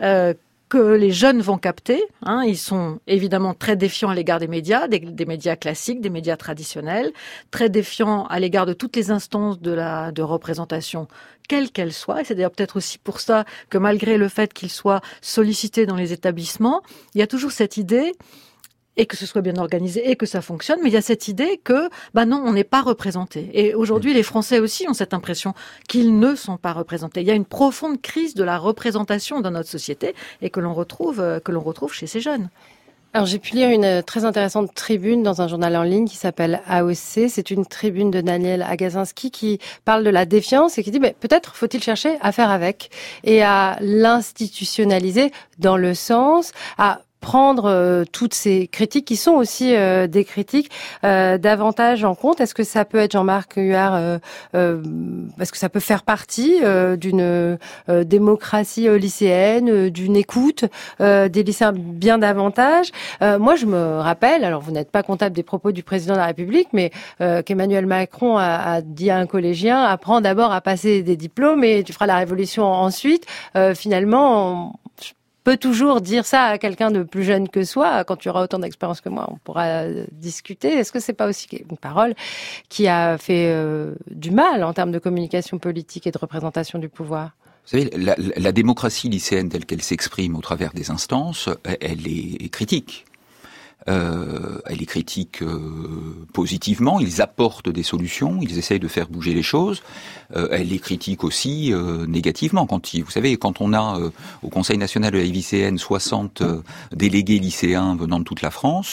que les jeunes vont capter. Ils sont évidemment très défiants à l'égard des médias, des médias classiques, des médias traditionnels, très défiants à l'égard de toutes les instances de représentation, quelles qu'elles soient. Et c'est d'ailleurs peut-être aussi pour ça que malgré le fait qu'ils soient sollicités dans les établissements, il y a toujours cette idée, et que ce soit bien organisé et que ça fonctionne, mais il y a cette idée que, non, on n'est pas représenté. Et aujourd'hui, les Français aussi ont cette impression qu'ils ne sont pas représentés. Il y a une profonde crise de la représentation dans notre société et que l'on retrouve chez ces jeunes. Alors j'ai pu lire une très intéressante tribune dans un journal en ligne qui s'appelle AOC. C'est une tribune de Daniel Agazinski qui parle de la défiance et qui dit peut-être faut-il chercher à faire avec et à l'institutionnaliser dans le sens à prendre toutes ces critiques qui sont aussi des critiques davantage en compte. Est-ce que ça peut être, Jean-Marc Huard, est-ce que ça peut faire partie d'une démocratie lycéenne, d'une écoute des lycéens bien davantage? Moi, je me rappelle, alors vous n'êtes pas comptable des propos du président de la République, mais qu'Emmanuel Macron a dit à un collégien, apprends d'abord à passer des diplômes et tu feras la révolution ensuite. Finalement, peut toujours dire ça à quelqu'un de plus jeune que soi. Quand tu auras autant d'expérience que moi, on pourra discuter. Est-ce que c'est pas aussi une parole qui a fait du mal en termes de communication politique et de représentation du pouvoir? Vous savez, la démocratie lycéenne telle qu'elle s'exprime au travers des instances, elle est critique. Elle est critique positivement, ils apportent des solutions, ils essayent de faire bouger les choses. Elle est critique aussi négativement. Vous savez, quand on a au Conseil national de la vie lycéenne 60 délégués lycéens venant de toute la France,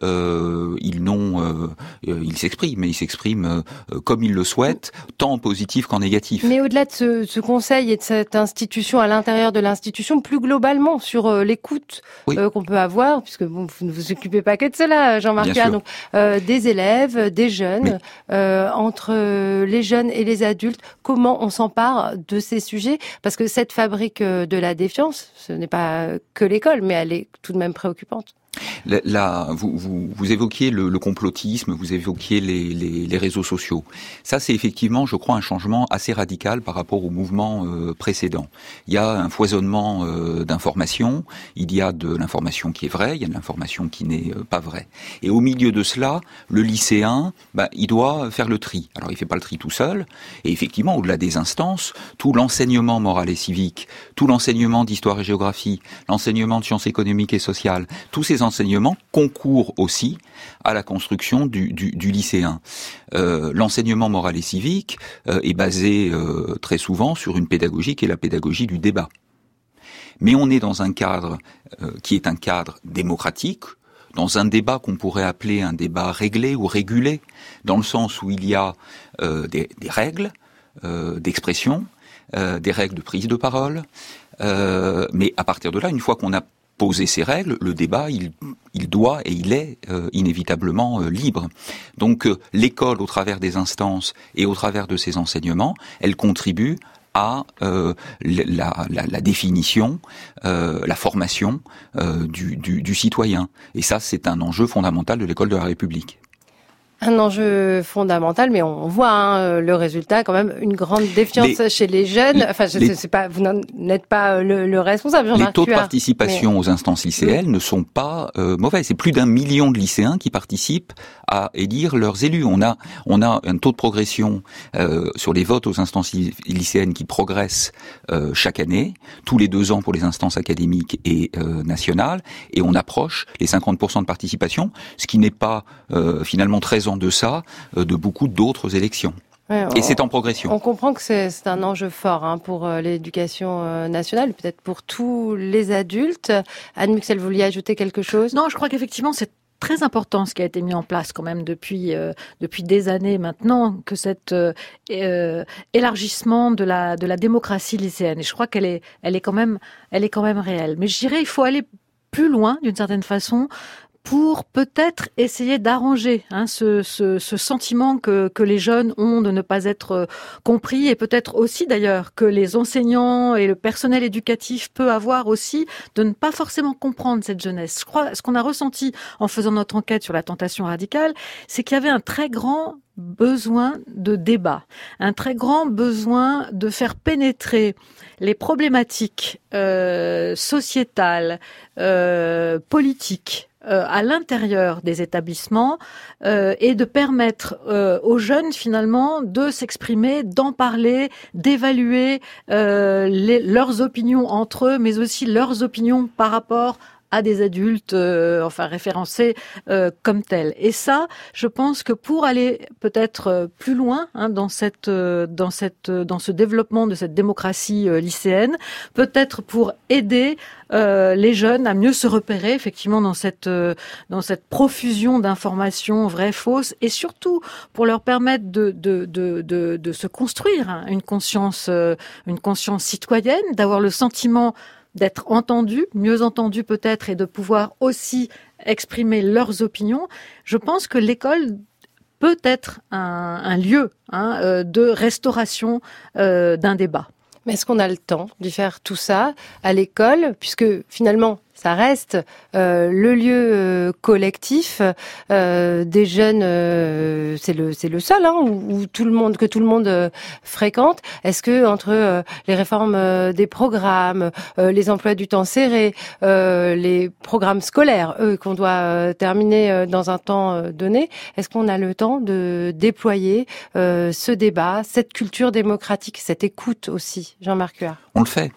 ils s'expriment comme ils le souhaitent, tant en positif qu'en négatif. Mais au-delà de ce conseil et de cette institution, à l'intérieur de l'institution, plus globalement sur l'écoute qu'on peut avoir, puisque vous ne vous occupez pas que de cela, Jean-Marc Huard, donc des élèves, des jeunes, entre les jeunes et les adultes, comment on s'empare de ces sujets? Parce que cette fabrique de la défiance, ce n'est pas que l'école, mais elle est tout de même préoccupante. Là, vous évoquiez le complotisme, vous évoquiez les réseaux sociaux. Ça, c'est effectivement, je crois, un changement assez radical par rapport au mouvement précédent. Il y a un foisonnement d'informations, il y a de l'information qui est vraie, il y a de l'information qui n'est pas vraie. Et au milieu de cela, le lycéen, il doit faire le tri. Alors, il fait pas le tri tout seul, et effectivement, au-delà des instances, tout l'enseignement moral et civique, tout l'enseignement d'histoire et géographie, l'enseignement de sciences économiques et sociales, tous ces enseignements concourent aussi à la construction du lycéen. L'enseignement moral et civique est basé très souvent sur une pédagogie qui est la pédagogie du débat. Mais on est dans un cadre qui est un cadre démocratique, dans un débat qu'on pourrait appeler un débat réglé ou régulé, dans le sens où il y a des règles, d'expression, des règles de prise de parole. Mais à partir de là, une fois qu'on a posé ces règles, le débat, il doit et il est inévitablement libre. Donc l'école, au travers des instances et au travers de ses enseignements, elle contribue à la définition, la formation du citoyen. Et ça, c'est un enjeu fondamental de l'école de la République. Un enjeu fondamental, mais on voit le résultat, quand même, une grande défiance chez les jeunes. Enfin, c'est pas, vous n'êtes pas le responsable, Jean-Marc. Les taux de participation aux instances lycéennes ne sont pas mauvais. C'est plus d'1 million de lycéens qui participent à élire leurs élus. On a un taux de progression sur les votes aux instances lycéennes qui progresse chaque année, tous les 2 ans pour les instances académiques et nationales, et on approche les 50% de participation, ce qui n'est pas finalement très en deçà de beaucoup d'autres élections. Ouais, et c'est en progression. On comprend que c'est un enjeu fort pour l'éducation nationale, peut-être pour tous les adultes. Anne Muxel, vous vouliez ajouter quelque chose ? Non, je crois qu'effectivement, c'est très important ce qui a été mis en place quand même depuis des années maintenant, que cet élargissement de la démocratie lycéenne. Et je crois qu'elle est quand même réelle. Mais je dirais il faut aller plus loin d'une certaine façon, pour peut-être essayer d'arranger ce sentiment que les jeunes ont de ne pas être compris, et peut-être aussi d'ailleurs que les enseignants et le personnel éducatif peut avoir aussi de ne pas forcément comprendre cette jeunesse. Je crois ce qu'on a ressenti en faisant notre enquête sur la tentation radicale, c'est qu'il y avait un très grand besoin de débat, un très grand besoin de faire pénétrer les problématiques sociétales, politiques, à l'intérieur des établissements et de permettre aux jeunes finalement de s'exprimer, d'en parler, d'évaluer leurs opinions entre eux, mais aussi leurs opinions par rapport à des adultes, référencés comme tels. Et ça, je pense que pour aller peut-être plus loin dans ce développement de cette démocratie lycéenne, peut-être pour aider les jeunes à mieux se repérer effectivement dans cette profusion d'informations vraies, fausses, et surtout pour leur permettre de se construire une conscience citoyenne, d'avoir le sentiment d'être entendus, mieux entendus peut-être, et de pouvoir aussi exprimer leurs opinions. Je pense que l'école peut être un lieu de restauration d'un débat. Mais est-ce qu'on a le temps de faire tout ça à l'école, puisque finalement ça reste le lieu collectif des jeunes, c'est le seul où tout le monde fréquente. Est-ce que entre les réformes des programmes, les emplois du temps serrés, les programmes scolaires qu'on doit terminer dans un temps donné, est-ce qu'on a le temps de déployer ce débat, cette culture démocratique, cette écoute aussi, Jean-Marc Huard ? On le fait.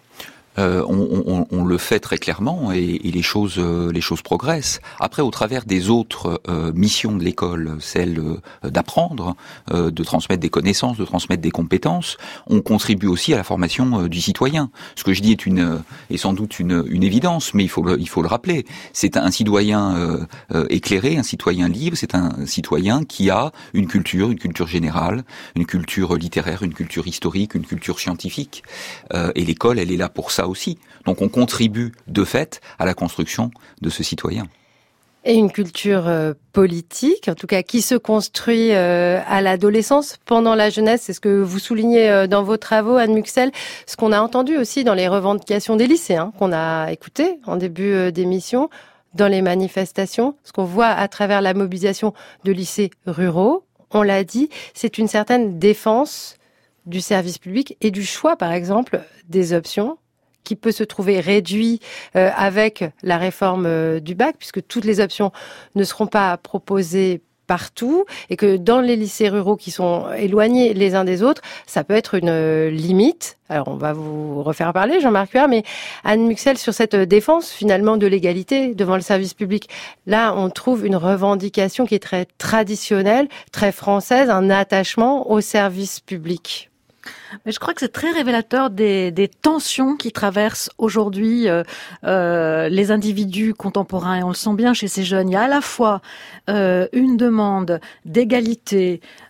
On le fait très clairement et les choses progressent. Après, au travers des autres missions de l'école, celle d'apprendre, de transmettre des connaissances, de transmettre des compétences, on contribue aussi à la formation du citoyen. Ce que je dis est sans doute une évidence, mais il faut le rappeler. C'est un citoyen éclairé, un citoyen libre. C'est un citoyen qui a une culture générale, une culture littéraire, une culture historique, une culture scientifique. Et l'école, elle est là pour ça aussi. Donc on contribue de fait à la construction de ce citoyen. Et une culture politique, en tout cas qui se construit à l'adolescence, pendant la jeunesse, c'est ce que vous soulignez dans vos travaux, Anne Muxel, ce qu'on a entendu aussi dans les revendications des lycéens, qu'on a écouté en début d'émission, dans les manifestations, ce qu'on voit à travers la mobilisation de lycées ruraux, on l'a dit, c'est une certaine défense du service public et du choix, par exemple, des options, qui peut se trouver réduit avec la réforme du bac, puisque toutes les options ne seront pas proposées partout, et que dans les lycées ruraux qui sont éloignés les uns des autres, ça peut être une limite. Alors on va vous refaire parler, Jean-Marc Huard, mais Anne Muxel, sur cette défense finalement de l'égalité devant le service public, là on trouve une revendication qui est très traditionnelle, très française, un attachement au service public. Mais je crois que c'est très révélateur des tensions qui traversent aujourd'hui les individus contemporains. Et on le sent bien chez ces jeunes. Il y a à la fois une demande d'égalité,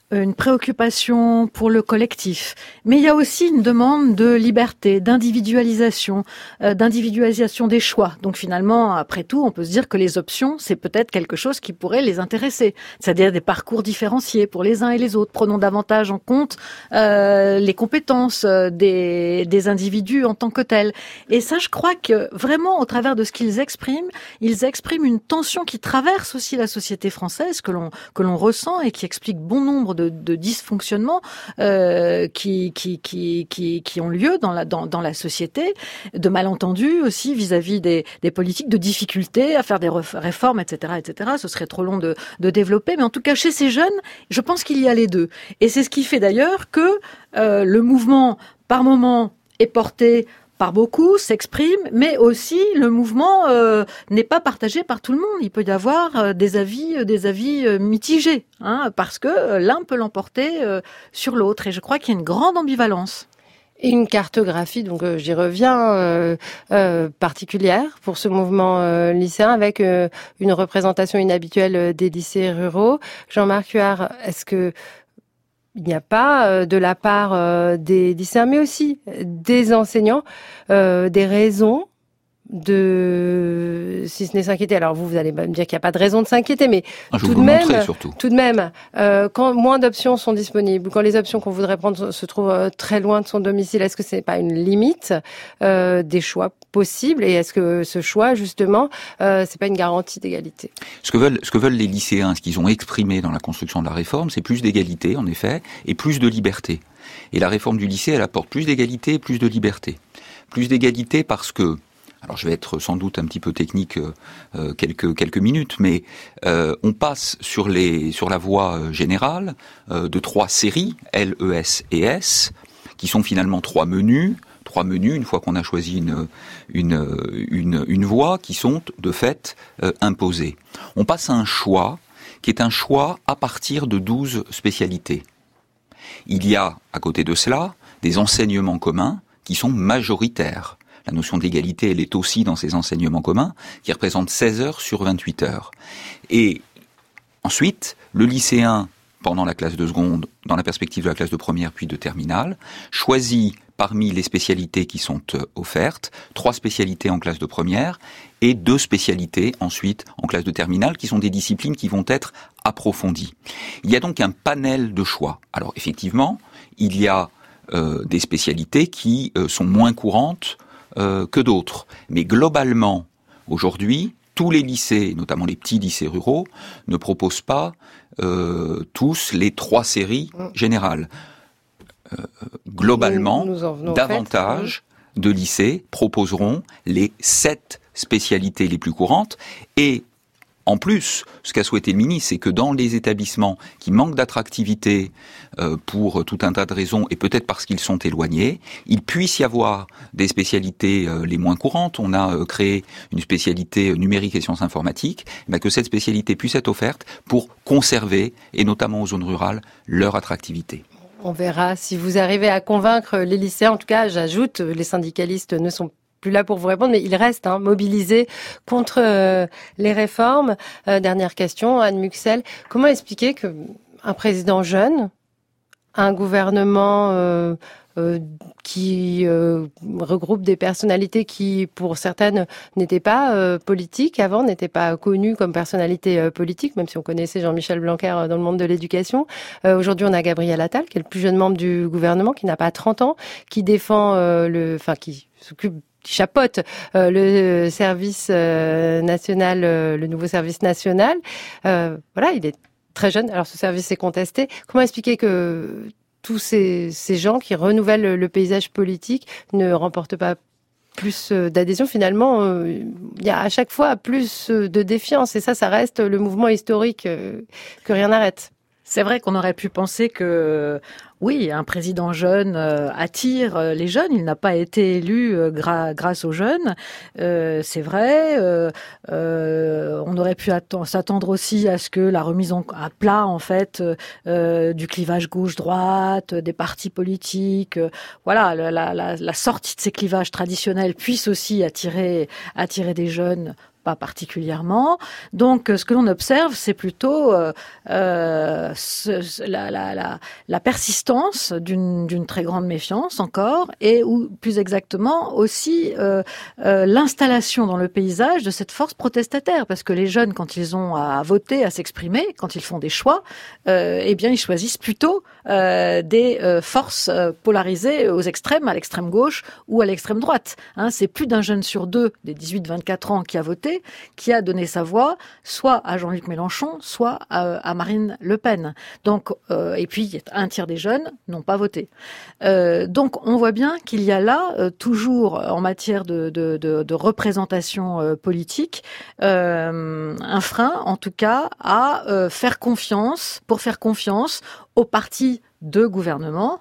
une préoccupation pour le collectif, mais il y a aussi une demande de liberté, d'individualisation des choix. Donc finalement, après tout, on peut se dire que les options, c'est peut-être quelque chose qui pourrait les intéresser, c'est-à-dire des parcours différenciés pour les uns et les autres. Prenons davantage en compte les compétences des individus en tant que tels. Et ça, je crois que vraiment, au travers de ce qu'ils expriment, ils expriment une tension qui traverse aussi la société française, que l'on ressent et qui explique bon nombre de dysfonctionnements qui ont lieu dans la société, de malentendus aussi vis-à-vis des politiques, de difficultés à faire des réformes, etc., etc. Ce serait trop long de développer, mais en tout cas chez ces jeunes, je pense qu'il y a les deux. Et c'est ce qui fait d'ailleurs que le mouvement, par moment, est porté par beaucoup, s'exprime, mais aussi le mouvement n'est pas partagé par tout le monde. Il peut y avoir des avis mitigés, parce que l'un peut l'emporter sur l'autre. Et je crois qu'il y a une grande ambivalence. Et une cartographie, donc j'y reviens, particulière pour ce mouvement lycéen, avec une représentation inhabituelle des lycées ruraux. Jean-Marc Huard, est-ce que il n'y a pas, de la part des lycéens, mais aussi des enseignants, des raisons si ce n'est s'inquiéter. Alors vous allez me dire qu'il n'y a pas de raison de s'inquiéter, mais tout de même, quand moins d'options sont disponibles, quand les options qu'on voudrait prendre se trouvent très loin de son domicile, est-ce que c'est pas une limite des choix possibles, et est-ce que ce choix, justement, c'est pas une garantie d'égalité? Ce que veulent les lycéens, ce qu'ils ont exprimé dans la construction de la réforme, c'est plus d'égalité, en effet, et plus de liberté. Et la réforme du lycée, elle apporte plus d'égalité et plus de liberté. Plus d'égalité parce que, alors je vais être sans doute un petit peu technique quelques minutes, mais on passe sur la voie générale de 3 séries, L, E, S et S, qui sont finalement 3 menus, une fois qu'on a choisi une voie, qui sont de fait imposées. On passe à un choix qui est un choix à partir de 12 spécialités. Il y a, à côté de cela, des enseignements communs qui sont majoritaires. La notion d'égalité, elle est aussi dans ces enseignements communs, qui représentent 16 heures sur 28 heures. Et ensuite, le lycéen, pendant la classe de seconde, dans la perspective de la classe de première puis de terminale, choisit parmi les spécialités qui sont offertes, 3 spécialités en classe de première et 2 spécialités ensuite en classe de terminale, qui sont des disciplines qui vont être approfondies. Il y a donc un panel de choix. Alors effectivement, il y a des spécialités qui sont moins courantes que d'autres. Mais globalement, aujourd'hui, tous les lycées, notamment les petits lycées ruraux, ne proposent pas tous les 3 séries générales. Globalement, davantage de lycées proposeront les 7 spécialités les plus courantes. Et en plus, ce qu'a souhaité le ministre, c'est que dans les établissements qui manquent d'attractivité pour tout un tas de raisons, et peut-être parce qu'ils sont éloignés, il puisse y avoir des spécialités les moins courantes. On a créé une spécialité numérique et sciences informatiques, mais que cette spécialité puisse être offerte pour conserver, et notamment aux zones rurales, leur attractivité. On verra si vous arrivez à convaincre les lycéens. En tout cas, j'ajoute, les syndicalistes ne sont plus là pour vous répondre, mais ils restent mobilisés contre les réformes. Dernière question, Anne Muxel. Comment expliquer qu'un président jeune, un gouvernement qui regroupe des personnalités qui, pour certaines, n'étaient pas politiques avant, n'étaient pas connues comme personnalités politiques, même si on connaissait Jean-Michel Blanquer dans le monde de l'éducation. Aujourd'hui, on a Gabriel Attal, qui est le plus jeune membre du gouvernement, qui n'a pas 30 ans, qui défend qui chapeaute le service national, le nouveau service national. Voilà, il est très jeune. Alors, ce service est contesté. Comment expliquer que tous ces gens qui renouvellent le paysage politique ne remportent pas plus d'adhésion? Finalement, il y a à chaque fois plus de défiance. Et ça reste le mouvement historique que rien n'arrête. C'est vrai qu'on aurait pu penser que, oui, un président jeune attire les jeunes. Il n'a pas été élu grâce aux jeunes. C'est vrai. On aurait pu s'attendre aussi à ce que la remise à plat, en fait, du clivage gauche-droite, des partis politiques, la sortie de ces clivages traditionnels puisse aussi attirer des jeunes pas particulièrement. Donc, ce que l'on observe, c'est plutôt la persistance d'une très grande méfiance encore, et ou plus exactement aussi l'installation dans le paysage de cette force protestataire, parce que les jeunes, quand ils ont à voter, à s'exprimer, quand ils font des choix, eh bien, ils choisissent plutôt des forces polarisées aux extrêmes, à l'extrême gauche ou à l'extrême droite. C'est plus d'un jeune sur deux des 18-24 ans qui a voté, qui a donné sa voix, soit à Jean-Luc Mélenchon, soit à Marine Le Pen. Donc, et puis un tiers des jeunes n'ont pas voté. Donc, on voit bien qu'il y a là, toujours en matière de représentation politique, un frein, en tout cas, à faire confiance aux partis de gouvernement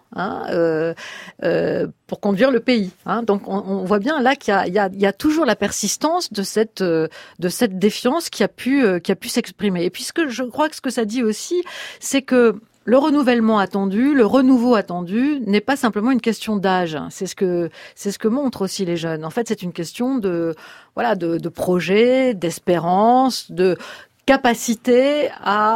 pour conduire le pays. Donc on voit bien là qu'il y a toujours la persistance de cette défiance qui a pu s'exprimer. Et puis je crois que ce que ça dit aussi, c'est que le renouvellement attendu, le renouveau attendu n'est pas simplement une question d'âge. C'est ce que montrent aussi les jeunes. En fait, c'est une question de projet, d'espérance, de capacité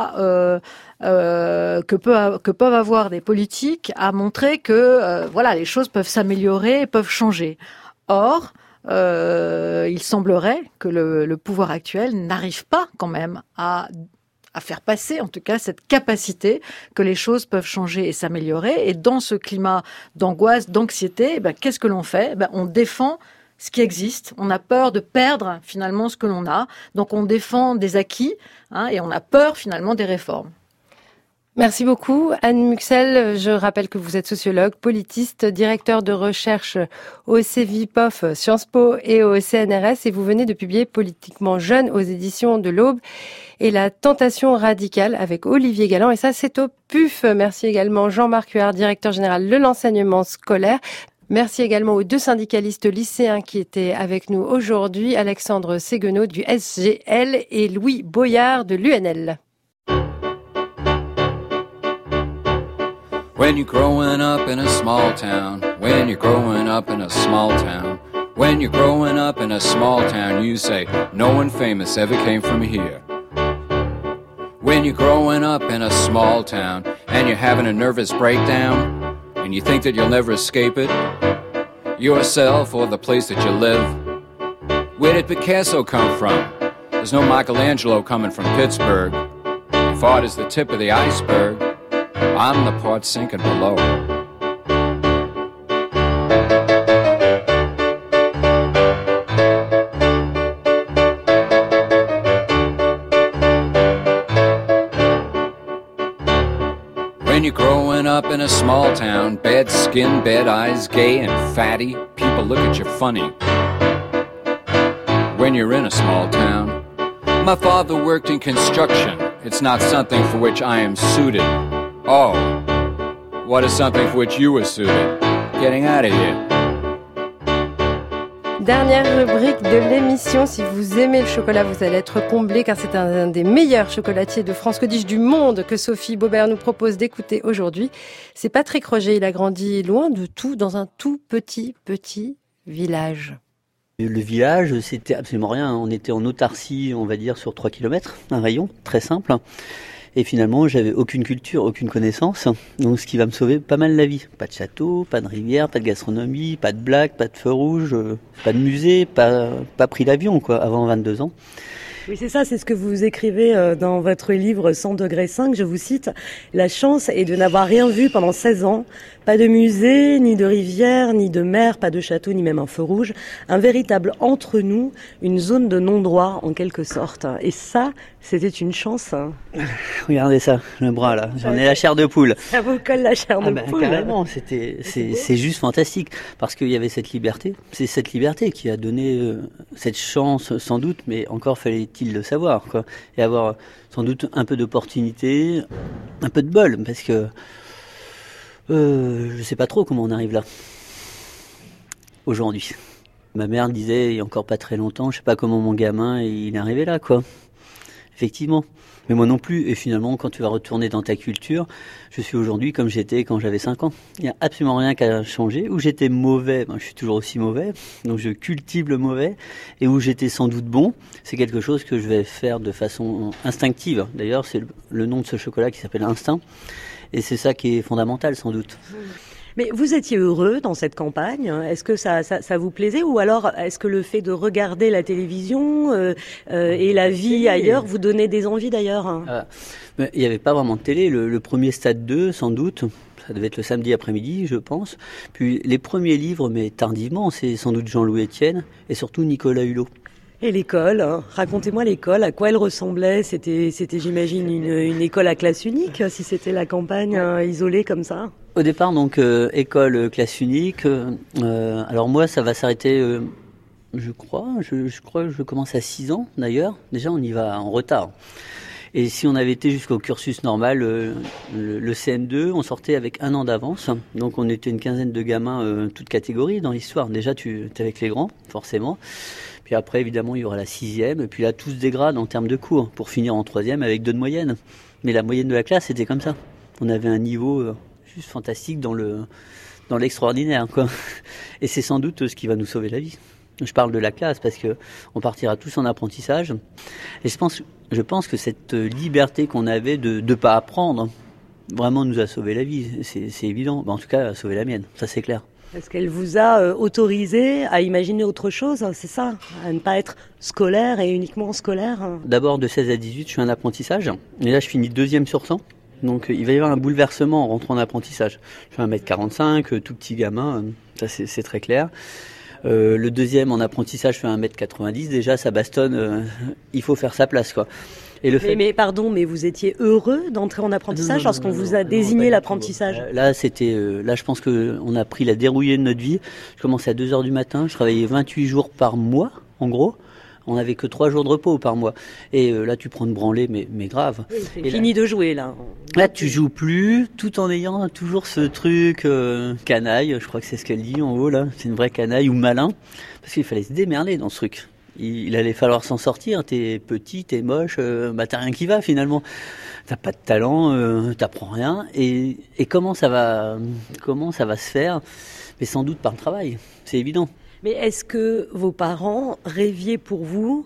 que peuvent avoir des politiques à montrer que les choses peuvent s'améliorer, peuvent changer. Or, il semblerait que le pouvoir actuel n'arrive pas quand même à faire passer, en tout cas, cette capacité que les choses peuvent changer et s'améliorer. Et dans ce climat d'angoisse, d'anxiété, qu'est-ce que l'on fait ? On défend ce qui existe. On a peur de perdre finalement ce que l'on a. Donc on défend des acquis et on a peur finalement des réformes. Merci beaucoup, Anne Muxel. Je rappelle que vous êtes sociologue, politiste, directeur de recherche au CEVIPOF, Sciences Po et au CNRS, et vous venez de publier Politiquement jeune aux éditions de l'Aube et La tentation radicale avec Olivier Galland, et ça c'est au PUF. Merci également Jean-Marc Huard, directeur général de l'enseignement scolaire. Merci également aux deux syndicalistes lycéens qui étaient avec nous aujourd'hui, Alexandre Séguenot du SGL et Louis Boyard de l'UNL. When you're growing up in a small town, when you're growing up in a small town, when you're growing up in a small town, you say, no one famous ever came from here. When you're growing up in a small town and you're having a nervous breakdown and you think that you'll never escape it, yourself or the place that you live. Where did Picasso come from? There's no Michelangelo coming from Pittsburgh. If art is the tip of the iceberg, I'm the part sinking below. When you're growing up in a small town, bad skin, bad eyes, gay and fatty, people look at you funny. When you're in a small town, my father worked in construction. It's not something for which I am suited. Oh, what is something for which you were suited? Getting out of here. Dernière rubrique de l'émission. Si vous aimez le chocolat, vous allez être comblé car c'est un des meilleurs chocolatiers de France, que dis-je, du monde, que Sophie Baubert nous propose d'écouter aujourd'hui. C'est Patrick Roger. Il a grandi loin de tout, dans un tout petit village. Le village, c'était absolument rien. On était en autarcie, on va dire, sur 3 km, un rayon très simple. Et finalement, j'avais aucune culture, aucune connaissance. Donc, ce qui va me sauver pas mal la vie. Pas de château, pas de rivière, pas de gastronomie, pas de blagues, pas de feu rouge, pas de musée, pas pris l'avion, quoi, avant 22 ans. Oui, c'est ça, c'est ce que vous écrivez dans votre livre 100°5, je vous cite. La chance est de n'avoir rien vu pendant 16 ans. Pas de musée, ni de rivière, ni de mer, pas de château, ni même un feu rouge. Un véritable entre-nous, une zone de non-droit, en quelque sorte. Et ça, c'était une chance. Regardez ça, le bras là, j'en ai la chair de poule. Ça vous colle la chair de poule. Carrément, c'est juste fantastique. Parce qu'il y avait cette liberté. C'est cette liberté qui a donné cette chance, sans doute, mais encore fallait-il le savoir, quoi. Et avoir sans doute un peu d'opportunité, un peu de bol, parce que je sais pas trop comment on arrive là aujourd'hui. Ma mère disait il y a encore pas très longtemps, je sais pas comment mon gamin il est arrivé là, quoi. Effectivement, Mais moi non plus. Et finalement, quand tu vas retourner dans ta culture, je suis aujourd'hui comme j'étais quand j'avais 5 ans. Il n'y a absolument rien qu'à changer. Où j'étais mauvais, je suis toujours aussi mauvais. Donc je cultive le mauvais. Et où j'étais sans doute bon, c'est quelque chose que je vais faire de façon instinctive. D'ailleurs, c'est le nom de ce chocolat qui s'appelle Instinct. Et c'est ça qui est fondamental, sans doute. Mais vous étiez heureux dans cette campagne? Est-ce que ça vous plaisait? Ou alors, est-ce que le fait de regarder la télévision et la vie ailleurs vous donnait des envies d'ailleurs? Il n'y avait pas vraiment de télé. Le premier Stade 2, sans doute, ça devait être le samedi après-midi, je pense. Puis les premiers livres, mais tardivement, c'est sans doute Jean-Louis Etienne et surtout Nicolas Hulot. Et l'école, racontez-moi l'école, à quoi elle ressemblait? C'était j'imagine, une école à classe unique, si c'était la campagne isolée comme ça? Au départ, donc, école classe unique. Alors moi, ça va s'arrêter, je crois que je commence à 6 ans, d'ailleurs. Déjà, on y va en retard. Et si on avait été jusqu'au cursus normal, le CM2, on sortait avec 1 an d'avance. Donc on était une quinzaine de gamins, toutes catégories dans l'histoire. Déjà, tu es avec les grands, forcément. Puis après, évidemment, il y aura la 6e. Et puis là, tout se dégrade en termes de cours pour finir en 3e avec 2 de moyenne. Mais la moyenne de la classe, c'était comme ça. On avait un niveau juste fantastique dans l'extraordinaire, quoi. Et c'est sans doute ce qui va nous sauver la vie. Je parle de la classe parce que on partira tous en apprentissage. Et je pense que cette liberté qu'on avait de pas apprendre vraiment nous a sauvé la vie. C'est évident. En tout cas, a sauvé la mienne. Ça, c'est clair. Est-ce qu'elle vous a autorisé à imaginer autre chose, c'est ça? À ne pas être scolaire et uniquement scolaire? D'abord, de 16 à 18, je suis en apprentissage. Et là, je finis 2e sur 100. Donc, il va y avoir un bouleversement en rentrant en apprentissage. Je fais 1m45, tout petit gamin. Ça, c'est très clair. Le 2e en apprentissage, je fais 1m90. Déjà, ça bastonne. Il faut faire sa place, quoi. Et mais pardon, mais vous étiez heureux d'entrer en apprentissage lorsqu'on vous a désigné l'apprentissage? Là, je pense qu'on a pris la dérouillée de notre vie. Je commençais à 2h du matin. Je travaillais 28 jours par mois, en gros. On n'avait que 3 jours de repos par mois. Et là, tu prends de branler, mais grave. Oui, c'est fini de jouer, là. Là, tu joues plus, tout en ayant toujours ce truc canaille. Je crois que c'est ce qu'elle dit en haut, là. C'est une vraie canaille ou malin. Parce qu'il fallait se démerder dans ce truc. Il allait falloir s'en sortir. T'es petit, t'es moche, t'as rien qui va finalement. T'as pas de talent, t'apprends rien. Et comment ça va se faire? Mais sans doute par le travail, c'est évident. Mais est-ce que vos parents rêviez pour vous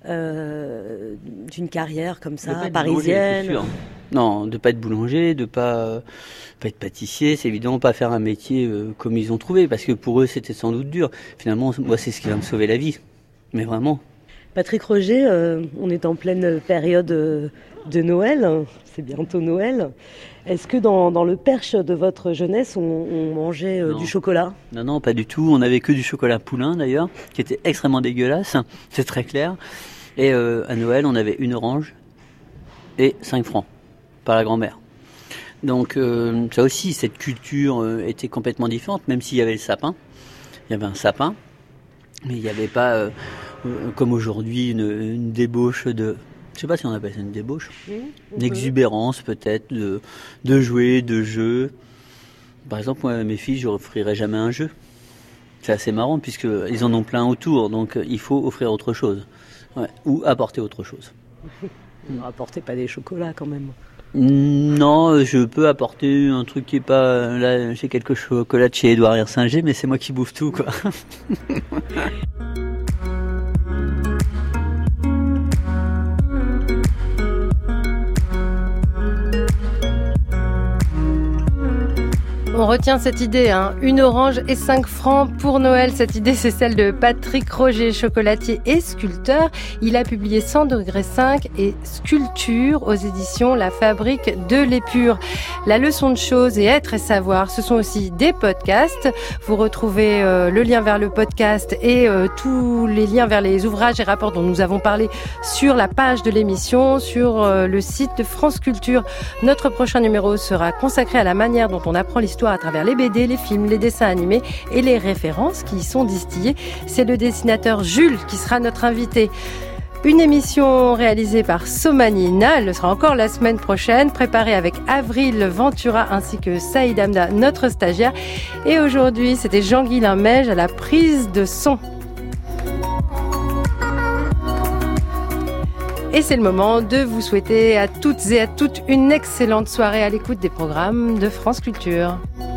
d'une carrière comme ça, parisienne? Boulanger, non, de pas être boulanger, de pas être pâtissier, c'est évident, pas faire un métier comme ils ont trouvé, parce que pour eux c'était sans doute dur. Finalement, moi c'est ce qui va me sauver la vie. Mais vraiment. Patrick Roger, on est en pleine période de Noël, c'est bientôt Noël. Est-ce que dans le Perche de votre jeunesse, on mangeait du chocolat? Non, pas du tout. On n'avait que du chocolat poulain d'ailleurs, qui était extrêmement dégueulasse, c'est très clair. Et à Noël, on avait 1 orange et 5 francs par la grand-mère. Donc ça aussi, cette culture était complètement différente, même s'il y avait le sapin. Il y avait un sapin. Mais il n'y avait pas, comme aujourd'hui, une débauche de... Je ne sais pas si on appelle ça une débauche. Une exubérance peut-être de jouets, de jeux. Par exemple, moi, à mes filles, je n'offrirai jamais un jeu. C'est assez marrant puisqu'ils en ont plein autour. Donc il faut offrir autre chose. Ouais, ou apporter autre chose. Apportez pas des chocolats quand même. Non, je peux apporter un truc qui est pas... Là, j'ai quelques chocolats de chez Édouard Hirsinger, mais c'est moi qui bouffe tout, quoi. On retient cette idée, 1 orange et 5 francs pour Noël. Cette idée, c'est celle de Patrick Roger, chocolatier et sculpteur. Il a publié 100 degrés 5 et Sculpture aux éditions La Fabrique de l'Épure. La leçon de choses et être et savoir, ce sont aussi des podcasts. Vous retrouvez le lien vers le podcast et tous les liens vers les ouvrages et rapports dont nous avons parlé sur la page de l'émission, sur le site de France Culture. Notre prochain numéro sera consacré à la manière dont on apprend l'histoire à travers les BD, les films, les dessins animés et les références qui y sont distillées. C'est le dessinateur Jules qui sera notre invité. Une émission réalisée par Somanina, elle le sera encore la semaine prochaine, préparée avec Avril Ventura ainsi que Saïd Hamda, notre stagiaire. Et aujourd'hui, c'était Jean-Guilain Meige à la prise de son. Et c'est le moment de vous souhaiter à toutes et à toutes une excellente soirée à l'écoute des programmes de France Culture.